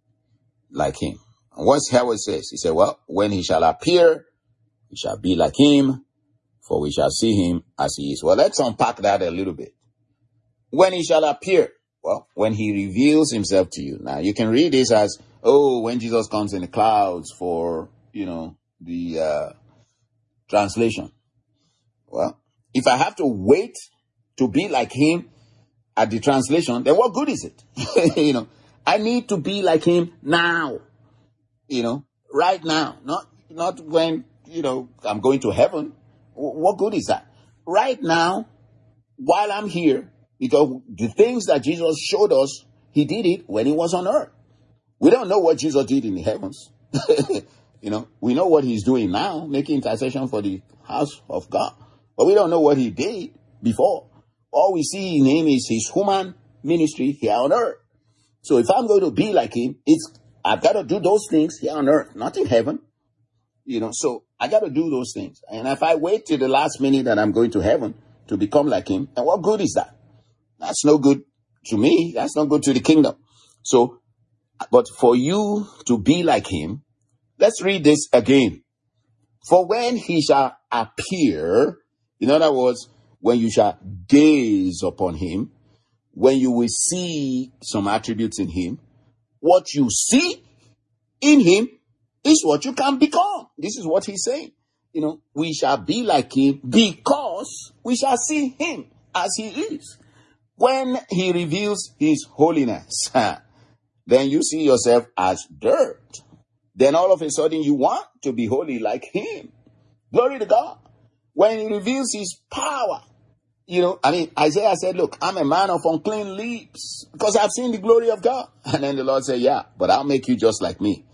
like him. And what's how it says? He said, well, when he shall appear, we shall be like him, for we shall see him as he is. Well, let's unpack that a little bit. When he shall appear, well, when he reveals himself to you. Now, you can read this as, oh, when Jesus comes in the clouds for, you know, the uh, translation. Well, if I have to wait to be like him at the translation, then what good is it? You know, I need to be like him now, you know, right now, not, not when, you know, I'm going to heaven. What good is that? Right now, while I'm here, because the things that Jesus showed us, he did it when he was on earth. We don't know what Jesus did in the heavens. You know, we know what he's doing now, making intercession for the house of God. But we don't know what he did before. All we see in him is his human ministry here on earth. So if I'm going to be like him, it's I've got to do those things here on earth, not in heaven. You know, so I got to do those things. And if I wait till the last minute that I'm going to heaven to become like him, then what good is that? That's no good to me. That's not good to the kingdom. So, but for you to be like him, let's read this again. For when he shall appear, in other words, when you shall gaze upon him, when you will see some attributes in him, what you see in him is what you can become. This is what he's saying. You know, we shall be like him because we shall see him as he is. When he reveals his holiness, then you see yourself as dirt. Then all of a sudden you want to be holy like him. Glory to God. When he reveals his power, you know, I mean, Isaiah said, look, I'm a man of unclean lips because I've seen the glory of God. And then the Lord said, yeah, but I'll make you just like me.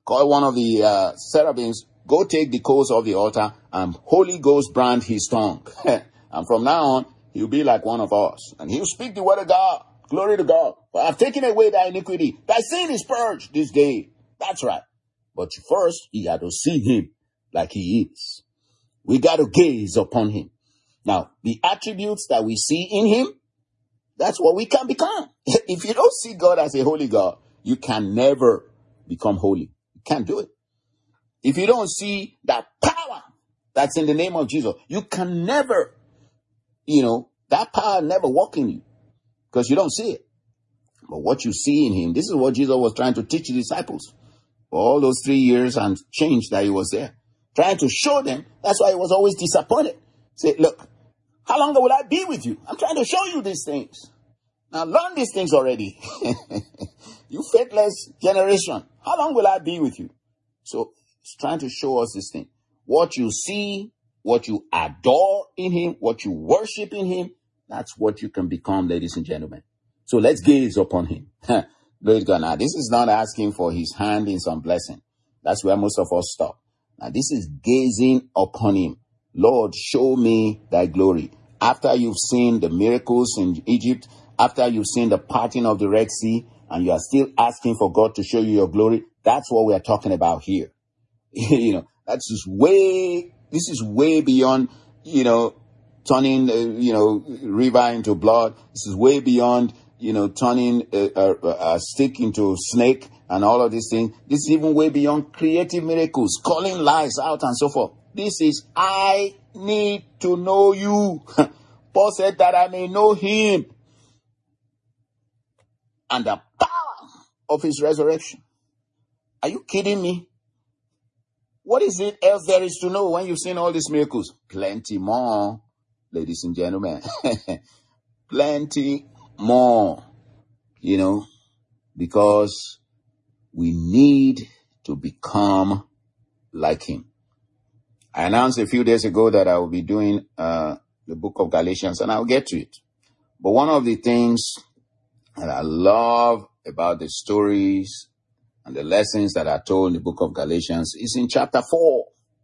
call one of the uh, cherubims, go take the coals of the altar, and Holy Ghost brand his tongue. And from now on, he'll be like one of us. And he'll speak the word of God. Glory to God. For I've taken away thy iniquity. Thy sin is purged this day. That's right. But first, you got to see him like he is. We got to gaze upon him. Now, the attributes that we see in him, that's what we can become. If you don't see God as a holy God, you can never become holy. You can't do it. If you don't see that power that's in the name of Jesus, you can never, you know, that power never walk in you because you don't see it. But what you see in him, this is what Jesus was trying to teach the disciples for all those three years and change that he was there. Trying to show them. That's why he was always disappointed. Say, look, how long will I be with you? I'm trying to show you these things. Now learn these things already. You faithless generation. How long will I be with you? So he's trying to show us this thing. What you see, what you adore in him, what you worship in him, that's what you can become, ladies and gentlemen. So let's gaze upon him. Glory to God. Now, this is not asking for his hand in some blessing. That's where most of us stop. Now, this is gazing upon him. Lord, show me thy glory. After you've seen the miracles in Egypt, after you've seen the parting of the Red Sea, and you are still asking for God to show you your glory, that's what we are talking about here. You know, that's just way, this is way beyond, you know, turning, uh, you know, river into blood. This is way beyond, you know, turning a, a, a stick into a snake and all of these things. This is even way beyond creative miracles, calling lies out and so forth. This is, I need to know you. Paul said that I may know him and the power of his resurrection. Are you kidding me? What is it else there is to know when you've seen all these miracles? Plenty more, ladies and gentlemen. Plenty more, you know, because we need to become like him. I announced a few days ago that I will be doing uh, the book of Galatians, and I'll get to it. But one of the things that I love about the stories and the lessons that are told in the book of Galatians is in chapter four.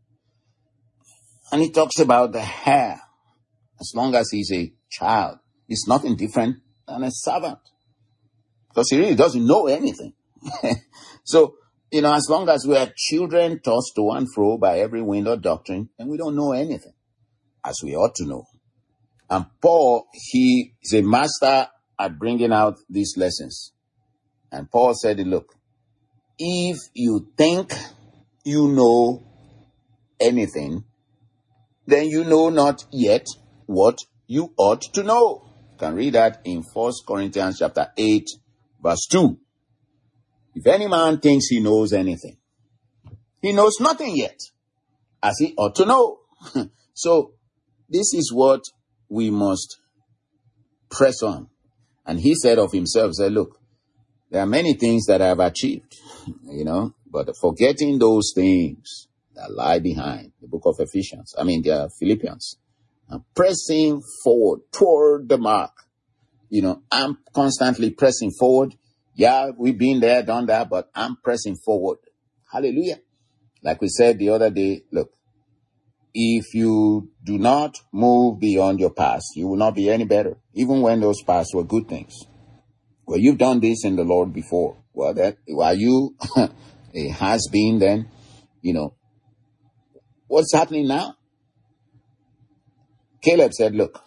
And it talks about the heir. As long as he's a child, he's nothing different than a servant. Because he really doesn't know anything. So, you know, as long as we are children tossed to and fro by every wind of doctrine, and we don't know anything, as we ought to know. And Paul, he is a master at bringing out these lessons. And Paul said, look, if you think you know anything, then you know not yet what you ought to know. You can read that in First Corinthians chapter eight, verse two. If any man thinks he knows anything, he knows nothing yet, as he ought to know. So this is what we must press on. And he said of himself, said, look, there are many things that I have achieved, you know, but forgetting those things that lie behind, the book of Ephesians, I mean, the Philippians, and pressing forward toward the mark. You know, I'm constantly pressing forward. Yeah, we've been there, done that, but I'm pressing forward. Hallelujah. Like we said the other day, look, if you do not move beyond your past, you will not be any better, even when those pasts were good things. Well, you've done this in the Lord before. Well, that, are you a has-been then? You know, what's happening now? Caleb said, look,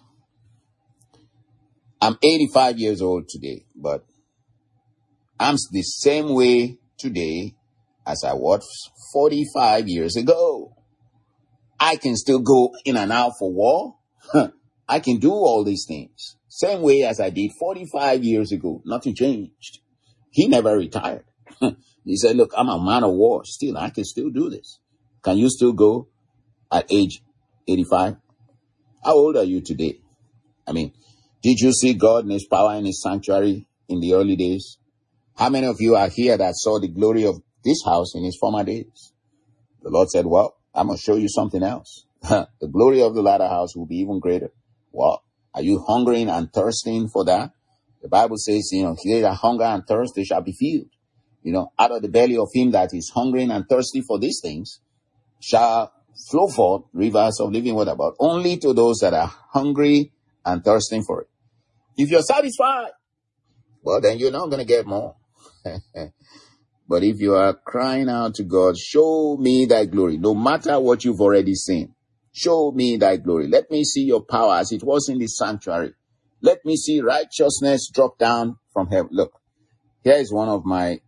I'm eighty-five years old today, but I'm the same way today as I was forty-five years ago. I can still go in and out for war. I can do all these things. Same way as I did forty-five years ago. Nothing changed. He never retired. He said, look, I'm a man of war. Still, I can still do this. Can you still go at age eighty-five? How old are you today? I mean, did you see God in his power in his sanctuary in the early days? How many of you are here that saw the glory of this house in his former days? The Lord said, well, I'm going to show you something else. The glory of the latter house will be even greater. Well, are you hungering and thirsting for that? The Bible says, you know, they that hunger and thirst, they shall be filled. You know, out of the belly of him that is hungering and thirsty for these things shall flow forth rivers of living water, but only to those that are hungry and thirsting for it. If you're satisfied, well, then you're not going to get more. But if you are crying out to God, show me thy glory, no matter what you've already seen, show me thy glory. Let me see your power as it was in the sanctuary. Let me see righteousness drop down from heaven. Look, here is one of my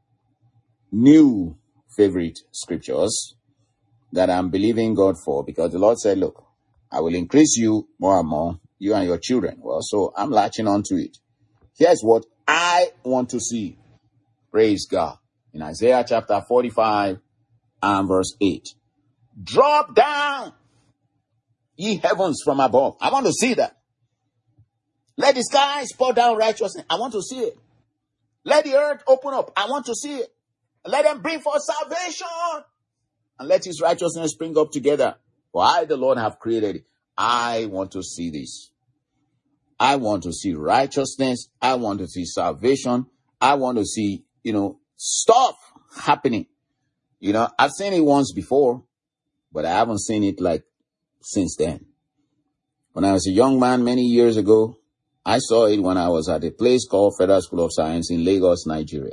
new favorite scriptures that I'm believing God for, because the Lord said, look, I will increase you more and more, you and your children. Well, so I'm latching on to it. Here's what I want to see. Praise God. In Isaiah chapter forty-five and verse eight. Drop down, ye heavens from above. I want to see that. Let the skies pour down righteousness. I want to see it. Let the earth open up. I want to see it. Let them bring forth salvation. And let his righteousness spring up together. For I, the Lord, have created it. I want to see this. I want to see righteousness. I want to see salvation. I want to see, you know, stuff happening. You know, I've seen it once before, but I haven't seen it like since then. When I was a young man many years ago, I saw it when I was at a place called Federal School of Science in Lagos, Nigeria.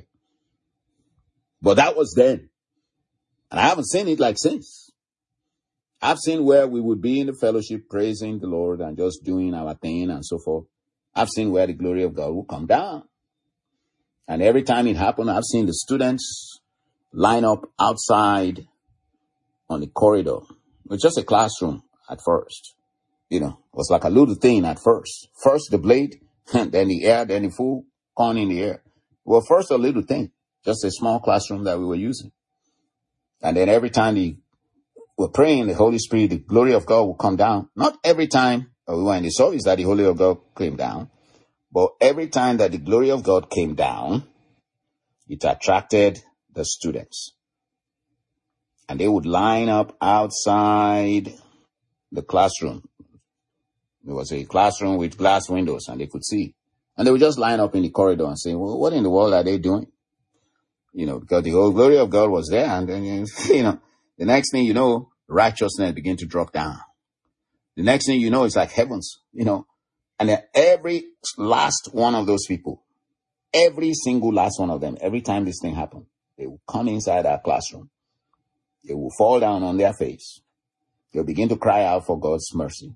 But that was then. And I haven't seen it like since. I've seen where we would be in the fellowship praising the Lord and just doing our thing and so forth. I've seen where the glory of God will come down. And every time it happened, I've seen the students line up outside on the corridor. It was just a classroom at first. You know, it was like a little thing at first. First the blade, then the air, then the full corn in the air. Well, first a little thing, just a small classroom that we were using. And then every time we were praying, the Holy Spirit, the glory of God will come down. Not every time we were in the service that the Holy of God came down, but every time that the glory of God came down, it attracted the students. And they would line up outside the classroom. There was a classroom with glass windows and they could see. And they would just line up in the corridor and say, well, what in the world are they doing? You know, because the whole glory of God was there. And then, you know, the next thing you know, righteousness began to drop down. The next thing you know, it's like heavens, you know. And then every last one of those people, every single last one of them, every time this thing happened, they will come inside our classroom. They will fall down on their face. They'll begin to cry out for God's mercy.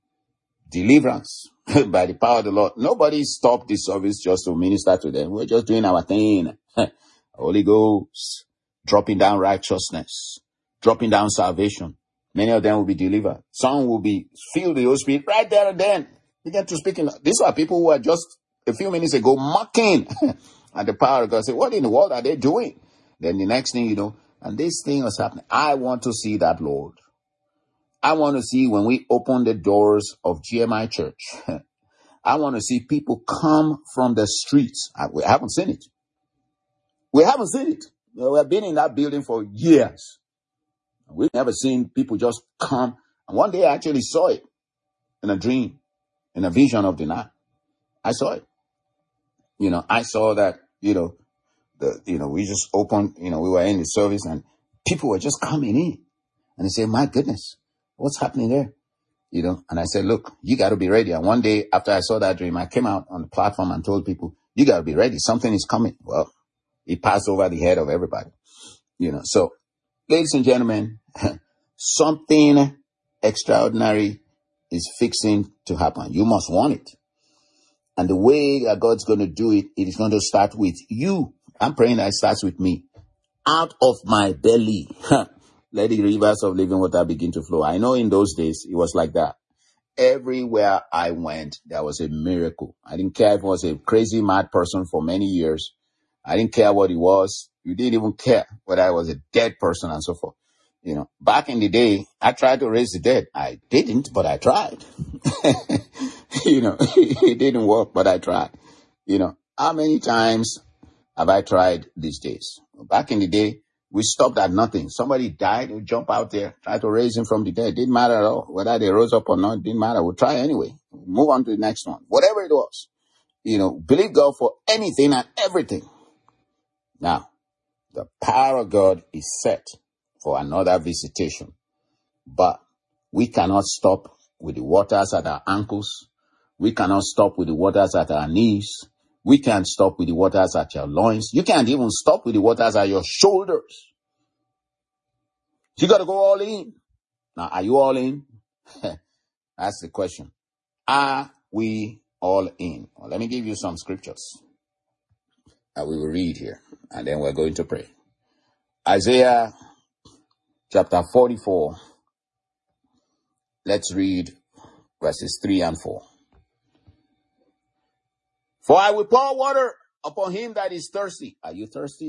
Deliverance by the power of the Lord. Nobody stopped the service just to minister to them. We're just doing our thing. Holy Ghost, dropping down righteousness, dropping down salvation. Many of them will be delivered. Some will be filled with the Holy Spirit right there and then. Begin to speak in. These are people who are just a few minutes ago mocking at the power of God. Say, what in the world are they doing? Then the next thing you know, and this thing was happening. I want to see that, Lord. I want to see when we open the doors of G M I Church. I want to see people come from the streets. I, we haven't seen it. We haven't seen it. You know, we've been in that building for years. We've never seen people just come. And one day I actually saw it in a dream, in a vision of the night. I saw it. You know, I saw that, you know, the, you know, we just opened, you know, we were in the service and people were just coming in and they say, my goodness, what's happening there? You know, and I said, look, you got to be ready. And one day after I saw that dream, I came out on the platform and told people, you got to be ready. Something is coming. Well, it passed over the head of everybody, you know. So, ladies and gentlemen, something extraordinary is fixing to happen. You must want it. And the way that God's going to do it, it is going to start with you. I'm praying that it starts with me. Out of my belly, let the rivers of living water begin to flow. I know in those days, it was like that. Everywhere I went, there was a miracle. I didn't care if I was a crazy, mad person for many years. I didn't care what it was. You didn't even care whether I was a dead person and so forth. You know, back in the day, I tried to raise the dead. I didn't, but I tried. You know, it didn't work, but I tried. You know, how many times have I tried these days? Back in the day, we stopped at nothing. Somebody died, we jump out there, try to raise him from the dead. Didn't matter at all. Whether they rose up or not, didn't matter. We'll try anyway. Move on to the next one. Whatever it was. You know, believe God for anything and everything. Now, The power of God is set for another visitation. But we cannot stop with the waters at our ankles. We cannot stop with the waters at our knees. We can't stop with the waters at your loins. You can't even stop with the waters at your shoulders. You got to go all in. Now, are you all in? That's the question. Are we all in? Well, let me give you some scriptures that we will read here, and then we're going to pray. Isaiah chapter forty-four. Let's read verses three and four. For I will pour water upon him that is thirsty. Are you thirsty?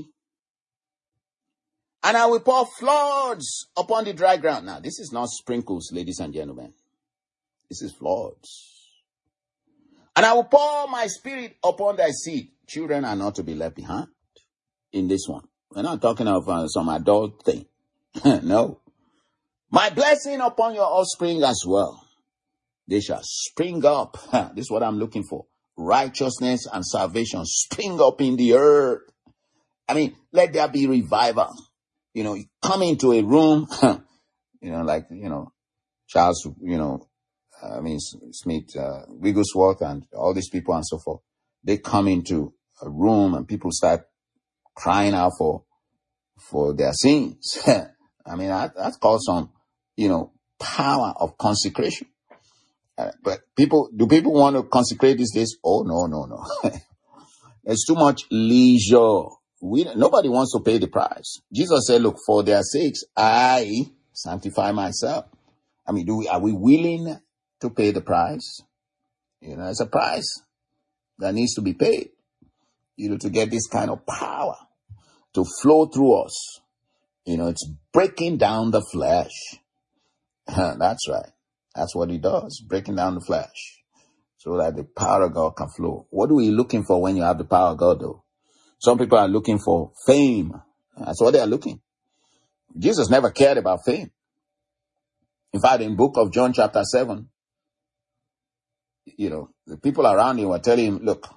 And I will pour floods upon the dry ground. Now, this is not sprinkles, ladies and gentlemen. This is floods. And I will pour my spirit upon thy seed. Children are not to be left behind in this one. We're not talking of uh, some adult thing. No. My blessing upon your offspring as well. They shall spring up. This is what I'm looking for. Righteousness and salvation spring up in the earth. I mean, let there be revival. You know, you come into a room, you know, like, you know, Charles, you know, I mean, Smith, uh, Wigglesworth and all these people and so forth. They come into a room and people start crying out for, for their sins. I mean, that, that's called some, you know, power of consecration. Uh, but people, do people want to consecrate these days? Oh, no, no, no. There's too much leisure. We, nobody wants to pay the price. Jesus said, look, for their sakes, I sanctify myself. I mean, do we, are we willing to pay the price? You know, it's a price that needs to be paid, you know, to get this kind of power to flow through us. You know, it's breaking down the flesh. That's right. That's what he does, breaking down the flesh so that the power of God can flow. What are we looking for when you have the power of God, though? Some people are looking for fame. That's what they are looking. Jesus never cared about fame. In fact, in the book of John chapter seven, you know, the people around him were telling him, look,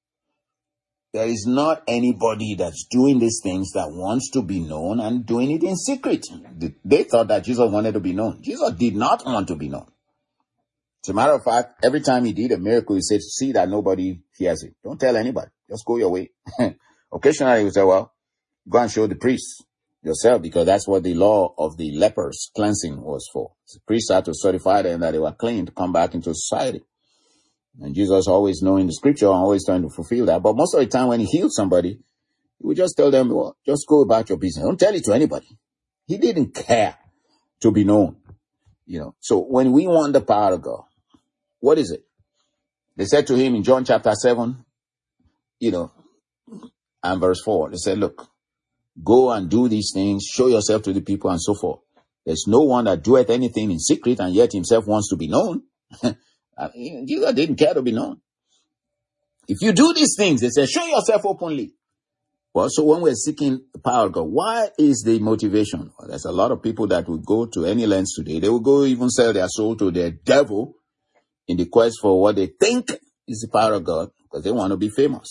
there is not anybody that's doing these things that wants to be known and doing it in secret. They thought that Jesus wanted to be known. Jesus did not want to be known. As a matter of fact, every time he did a miracle, he said, see that nobody hears it. Don't tell anybody. Just go your way. Occasionally he would say, well, go and show the priest yourself, because that's what the law of the lepers cleansing was for. The priest had to certify them that they were clean to come back into society. And Jesus always knowing the scripture and always trying to fulfill that. But most of the time when he healed somebody, he would just tell them, well, just go about your business. Don't tell it to anybody. He didn't care to be known. You know, so when we want the power of God, what is it? They said to him in John chapter seven, you know, and verse four, they said, look, go and do these things, show yourself to the people and so forth. There's no one that doeth anything in secret and yet himself wants to be known. Jesus didn't care to be known. If you do these things, they say, show yourself openly. Well, so when we're seeking the power of God, what is the motivation? Well, there's a lot of people that will go to any lengths today. They will go even sell their soul to their devil in the quest for what they think is the power of God, because they want to be famous.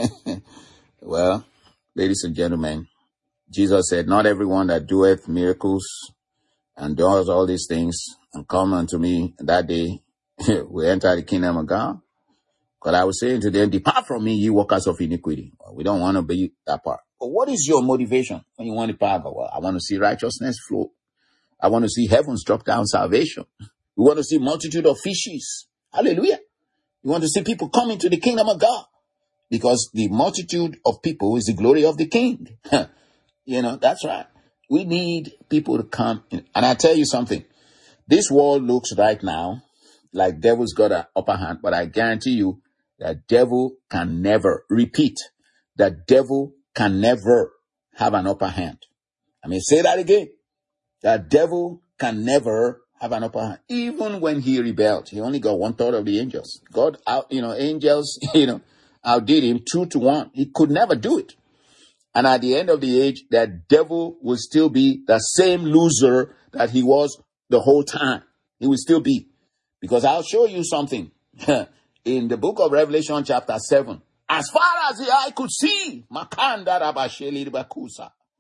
Well, ladies and gentlemen, Jesus said, not everyone that doeth miracles and does all these things and come unto me that day will enter the kingdom of God. Because I was saying to them, depart from me, ye workers of iniquity. Well, we don't want to be that part. But what is your motivation when you want the power of God? Well, I want to see righteousness flow. I want to see heavens drop down salvation. We want to see multitude of fishes. Hallelujah. We want to see people come into the kingdom of God. Because the multitude of people is the glory of the King. You know, that's right. We need people to come in. And I tell you something. This world looks right now like devil's got an upper hand. But I guarantee you that devil can never, repeat, that devil can never have an upper hand. I mean, say that again. That devil can never have an upper hand. Even when he rebelled, he only got one third of the angels. God, out, you know, angels, you know, outdid him two to one. He could never do it. And at the end of the age, that devil will still be the same loser that he was the whole time. He will still be. Because I'll show you something in the book of Revelation chapter seven. As far as the eye could see, Makanda Rabasheli Bakusa.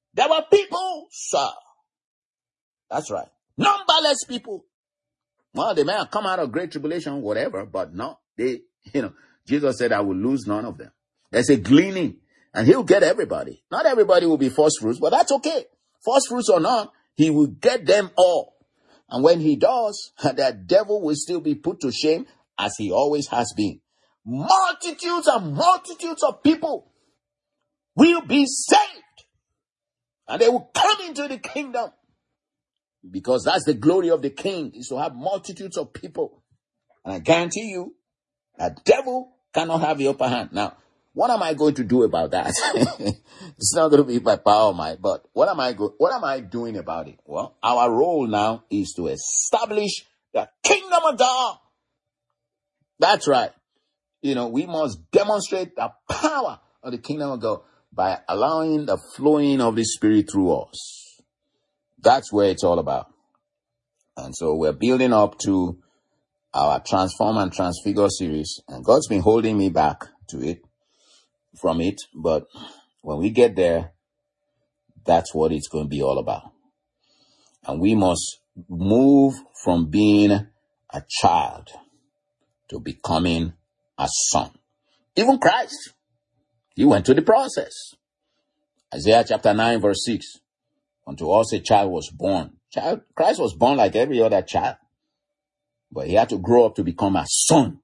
There were people, sir. That's right. Numberless people. Well, they may have come out of great tribulation, whatever, but no, they, you know, Jesus said, I will lose none of them. There's a gleaning, and he'll get everybody. Not everybody will be first fruits, but that's okay. First fruits or not, he will get them all. And when he does, that devil will still be put to shame, as he always has been. Multitudes and multitudes of people will be saved, and they will come into the kingdom. Because that's the glory of the king, is to have multitudes of people. And I guarantee you, a devil cannot have the upper hand. Now, what am I going to do about that? It's not going to be by power or might, but what am I go- what am I doing about it? Well, our role now is to establish the kingdom of God. That's right. You know, we must demonstrate the power of the kingdom of God by allowing the flowing of the Spirit through us. That's where it's all about. And so we're building up to our Transform and Transfigure series. And God's been holding me back to it, from it. But when we get there, that's what it's going to be all about. And we must move from being a child to becoming a son. Even Christ, he went through the process. Isaiah chapter nine, verse six. Unto us a child was born. Child, Christ was born like every other child. But he had to grow up to become a son.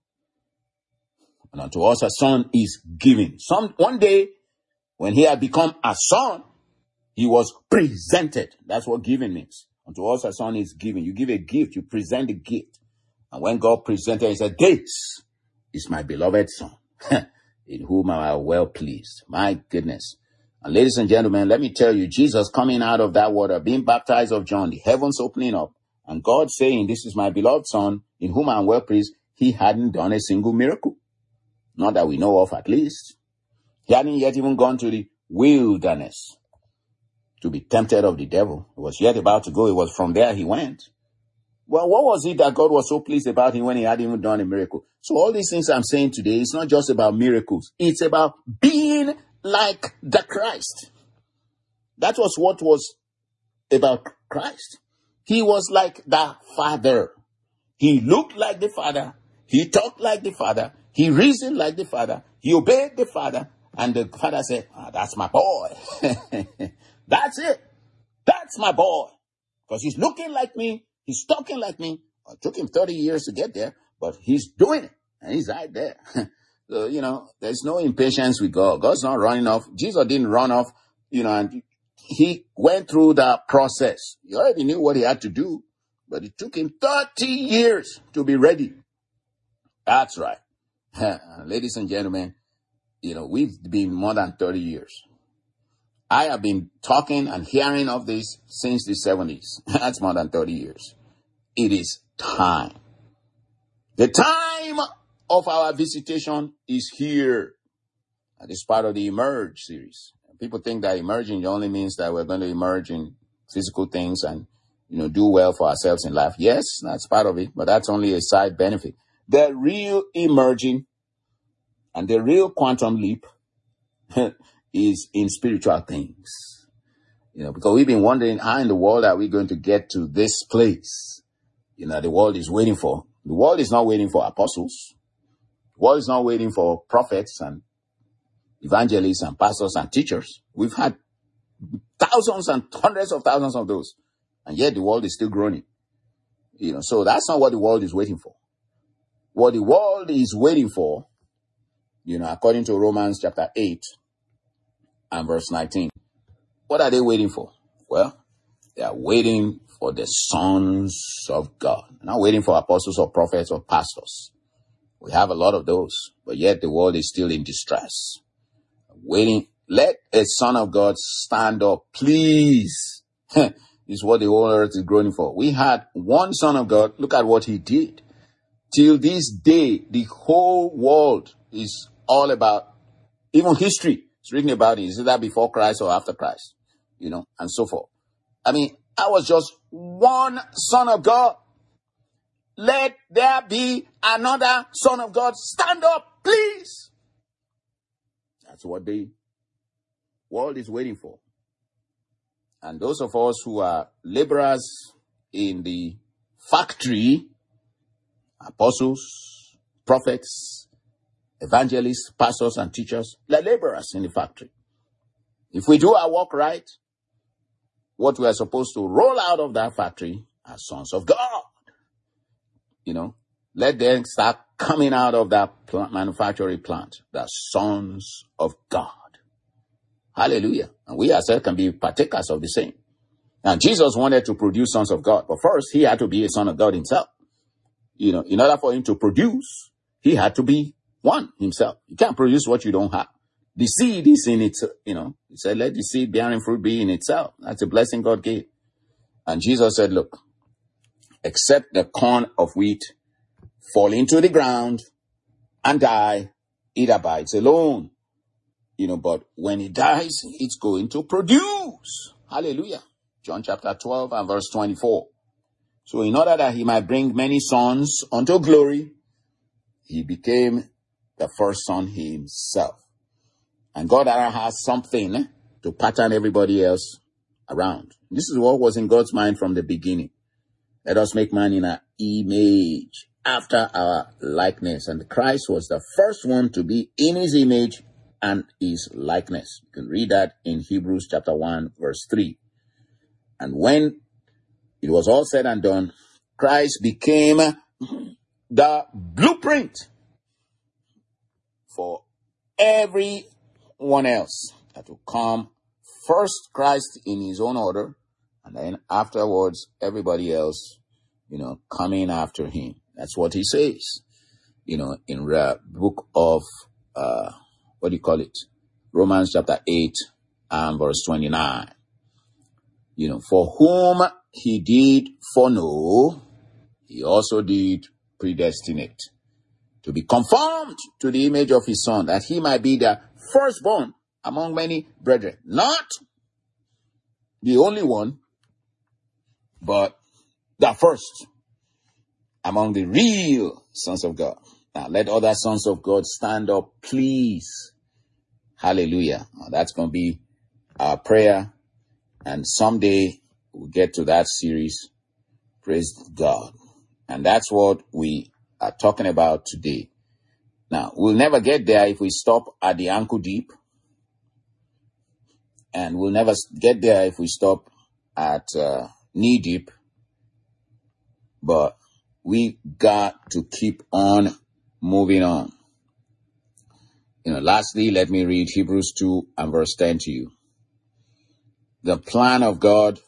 And unto us a son is given. Some, one day, when he had become a son, he was presented. That's what given means. Unto us a son is given. You give a gift, you present the gift. And when God presented, he said, this is my beloved son, in whom I am well pleased. My goodness. And ladies and gentlemen, let me tell you, Jesus coming out of that water, being baptized of John, the heavens opening up, and God saying, this is my beloved son, in whom I am well pleased, he hadn't done a single miracle. Not that we know of, at least. He hadn't yet even gone to the wilderness to be tempted of the devil. He was yet about to go. It was from there he went. Well, what was it that God was so pleased about him when he hadn't even done a miracle? So all these things I'm saying today, it's not just about miracles. It's about being like the Christ. That was what was about Christ. He was like the Father. He looked like the Father. He talked like the Father. He reasoned like the Father. He obeyed the Father. And the Father said, ah, that's my boy. That's it. That's my boy. Because he's looking like me. He's talking like me. It took him thirty years to get there, but he's doing it. And he's right there. So, you know, there's no impatience with God. God's not running off. Jesus didn't run off, you know, and he went through that process. He already knew what he had to do, but it took him thirty years to be ready. That's right. Ladies and gentlemen, you know, we've been more than thirty years. I have been talking and hearing of this since the seventies. That's more than thirty years. It is time. The time of our visitation is here. That is part of the Emerge series. People think that emerging only means that we're going to emerge in physical things and, you know, do well for ourselves in life. Yes, that's part of it, but that's only a side benefit. The real emerging and the real quantum leap is in spiritual things. You know, because we've been wondering how in the world are we going to get to this place, you know, the world is waiting for. The world is not waiting for apostles. The world is not waiting for prophets and evangelists and pastors and teachers. We've had thousands and hundreds of thousands of those. And yet the world is still groaning. You know, so that's not what the world is waiting for. What the world is waiting for, you know, according to Romans chapter eight and verse nineteen, what are they waiting for? Well, they are waiting for the sons of God. They're not waiting for apostles or prophets or pastors. We have a lot of those, but yet the world is still in distress. Waiting, let a son of God stand up, please. Is what the whole earth is groaning for. We had one son of God. Look at what he did. Till this day, the whole world is all about, even history is written about it. Is that before Christ or after Christ? You know, and so forth. I mean, I was just one son of God. Let there be another son of God. Stand up, please. That's what the world is waiting for. And those of us who are laborers in the factory, apostles, prophets, evangelists, pastors, and teachers, they're laborers in the factory. If we do our work right, what we are supposed to roll out of that factory are sons of God. You know, let them start coming out of that plant, manufacturing plant, the sons of God. Hallelujah. And we ourselves can be partakers of the same. Now, Jesus wanted to produce sons of God, but first he had to be a son of God himself. You know, in order for him to produce, he had to be one himself. You can't produce what you don't have. The seed is in its, you know, he said, let the seed bearing fruit be in itself. That's a blessing God gave. And Jesus said, look, except the corn of wheat fall into the ground and die, it abides alone. You know, but when it dies, it's going to produce. Hallelujah. John chapter twelve and verse twenty-four. So in order that he might bring many sons unto glory, he became the first son himself. And God has something to pattern everybody else around. This is what was in God's mind from the beginning. Let us make man in our image, after our likeness. And Christ was the first one to be in his image and his likeness. You can read that in Hebrews chapter one, verse three. And when it was all said and done, Christ became the blueprint for everyone else that will come. First Christ in his own order, and then afterwards everybody else, you know, coming after him. That's what he says, you know, in the book of, uh, what do you call it? Romans chapter eight and verse twenty-nine. You know, for whom he did foreknow, he also did predestinate to be conformed to the image of his son, that he might be the firstborn among many brethren. Not the only one, but the first among the real sons of God. Now, let other sons of God stand up, please. Hallelujah. Now, that's going to be our prayer. And someday we'll get to that series. Praise God. And that's what we are talking about today. Now, we'll never get there if we stop at the ankle deep. And we'll never get there if we stop at uh, knee deep. But we got to keep on moving on. You know, lastly, let me read Hebrews two and verse ten to you. The plan of God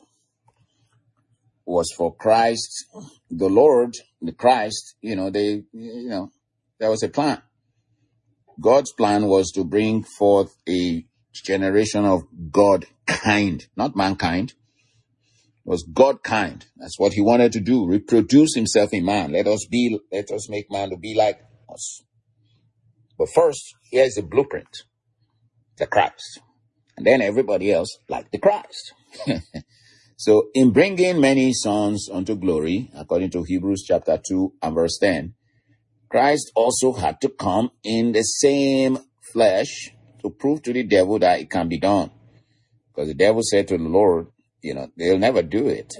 was for Christ, the Lord, the Christ, you know, they, you know, there was a plan. God's plan was to bring forth a generation of God kind, not mankind. It was God kind. That's what he wanted to do. Reproduce himself in man. Let us be, let us make man to be like us. But first, here's the blueprint, the Christ. And then everybody else like the Christ. So in bringing many sons unto glory, according to Hebrews chapter two and verse ten, Christ also had to come in the same flesh to prove to the devil that it can be done. Because the devil said to the Lord, you know, they'll never do it.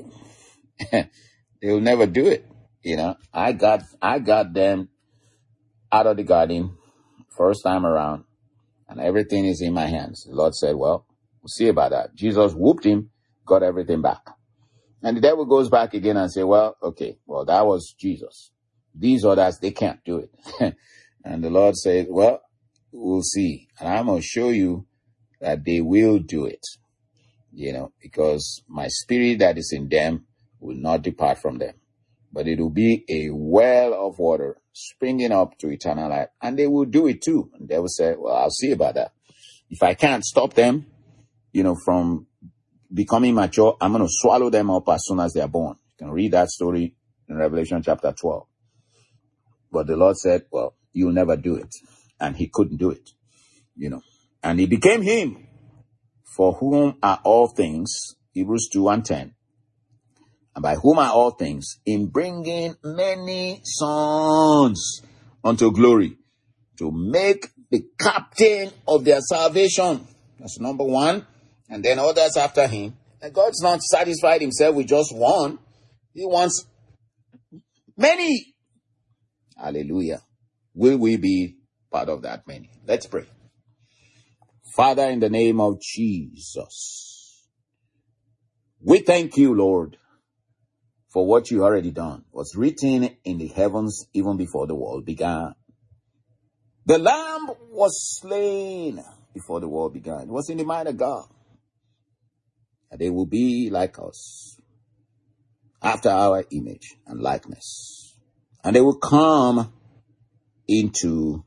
They'll never do it. You know, I got, I got them out of the garden first time around, and everything is in my hands. The Lord said, well, we'll see about that. Jesus whooped him, got everything back. And the devil goes back again and say, well, okay, well, that was Jesus. These others, they can't do it. And the Lord said, well, we'll see. And I'm going to show you that they will do it. You know, because my spirit that is in them will not depart from them, but it will be a well of water springing up to eternal life. And they will do it too. And they will say, well, I'll see about that. If I can't stop them, you know, from becoming mature, I'm going to swallow them up as soon as they are born. You can read that story in Revelation chapter twelve. But the Lord said, well, you'll never do it. And he couldn't do it, you know, and he became him, for whom are all things, Hebrews two and ten, and by whom are all things, in bringing many sons unto glory, to make the captain of their salvation. That's number one. And then others after him, And God's not satisfied himself with just one. He wants many. Hallelujah. Will we be part of that many? Let's pray. Father, in the name of Jesus, we thank you, Lord, for what you already done. Was written in the heavens even before the world began. The Lamb was slain before the world began. It was in the mind of God. And they will be like us, after our image and likeness. And they will come into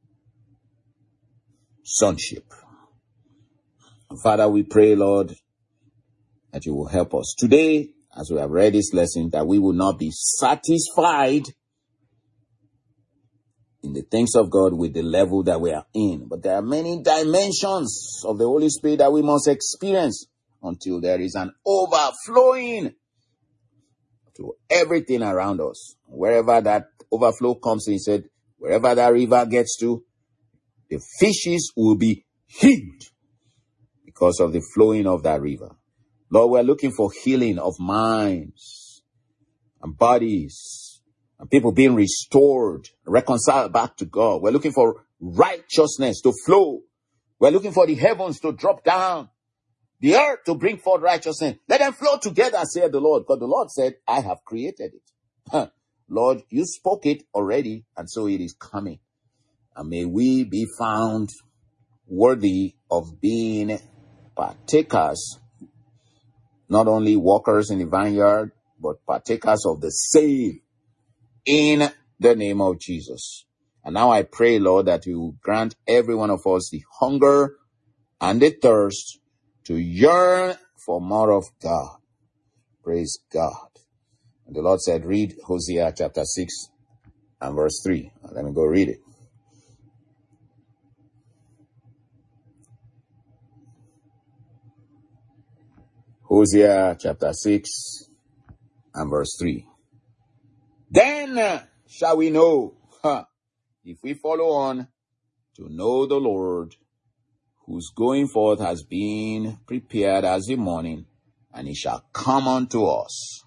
sonship. Father, we pray, Lord, that you will help us today, as we have read this lesson, that we will not be satisfied in the things of God with the level that we are in. But there are many dimensions of the Holy Spirit that we must experience until there is an overflowing to everything around us. Wherever that overflow comes in, he said, wherever that river gets to, the fishes will be healed because of the flowing of that river. Lord, we're looking for healing of minds and bodies and people being restored, reconciled back to God. We're looking for righteousness to flow. We're looking for the heavens to drop down, the earth to bring forth righteousness. Let them flow together, said the Lord. But the Lord said, I have created it. Lord, you spoke it already, and so it is coming. And may we be found worthy of being partakers, not only walkers in the vineyard, but partakers of the same in the name of Jesus. And now I pray, Lord, that you grant every one of us the hunger and the thirst to yearn for more of God. Praise God. And the Lord said, read Hosea chapter six and verse three. Let me go read it. Hosea chapter six and verse three. Then shall we know, huh, if we follow on, to know the Lord, whose going forth has been prepared as the morning, and he shall come unto us.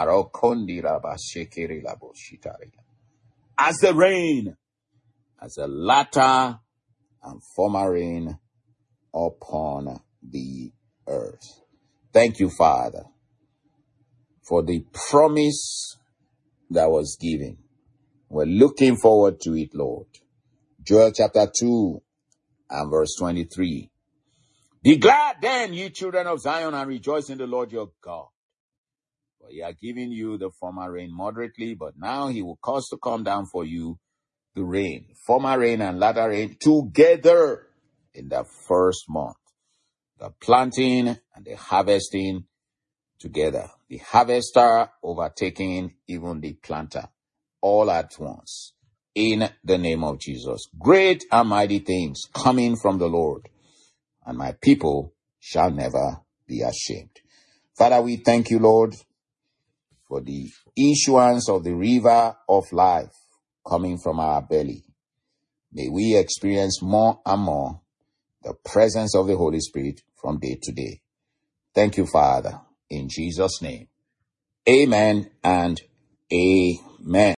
As the rain, as the latter and former rain upon the earth. Thank you, Father, for the promise that was given. We're looking forward to it, Lord. Joel chapter two and verse twenty-three. Be glad then, ye children of Zion, and rejoice in the Lord your God. For he hath given you the former rain moderately, but now he will cause to come down for you the rain, former rain and latter rain, together in the first month. The planting and the harvesting together. The harvester overtaking even the planter, all at once. In the name of Jesus. Great and mighty things coming from the Lord, and my people shall never be ashamed. Father, we thank you, Lord, for the issuance of the river of life coming from our belly. May we experience more and more the presence of the Holy Spirit from day to day. Thank you, Father, in Jesus' name. Amen and amen.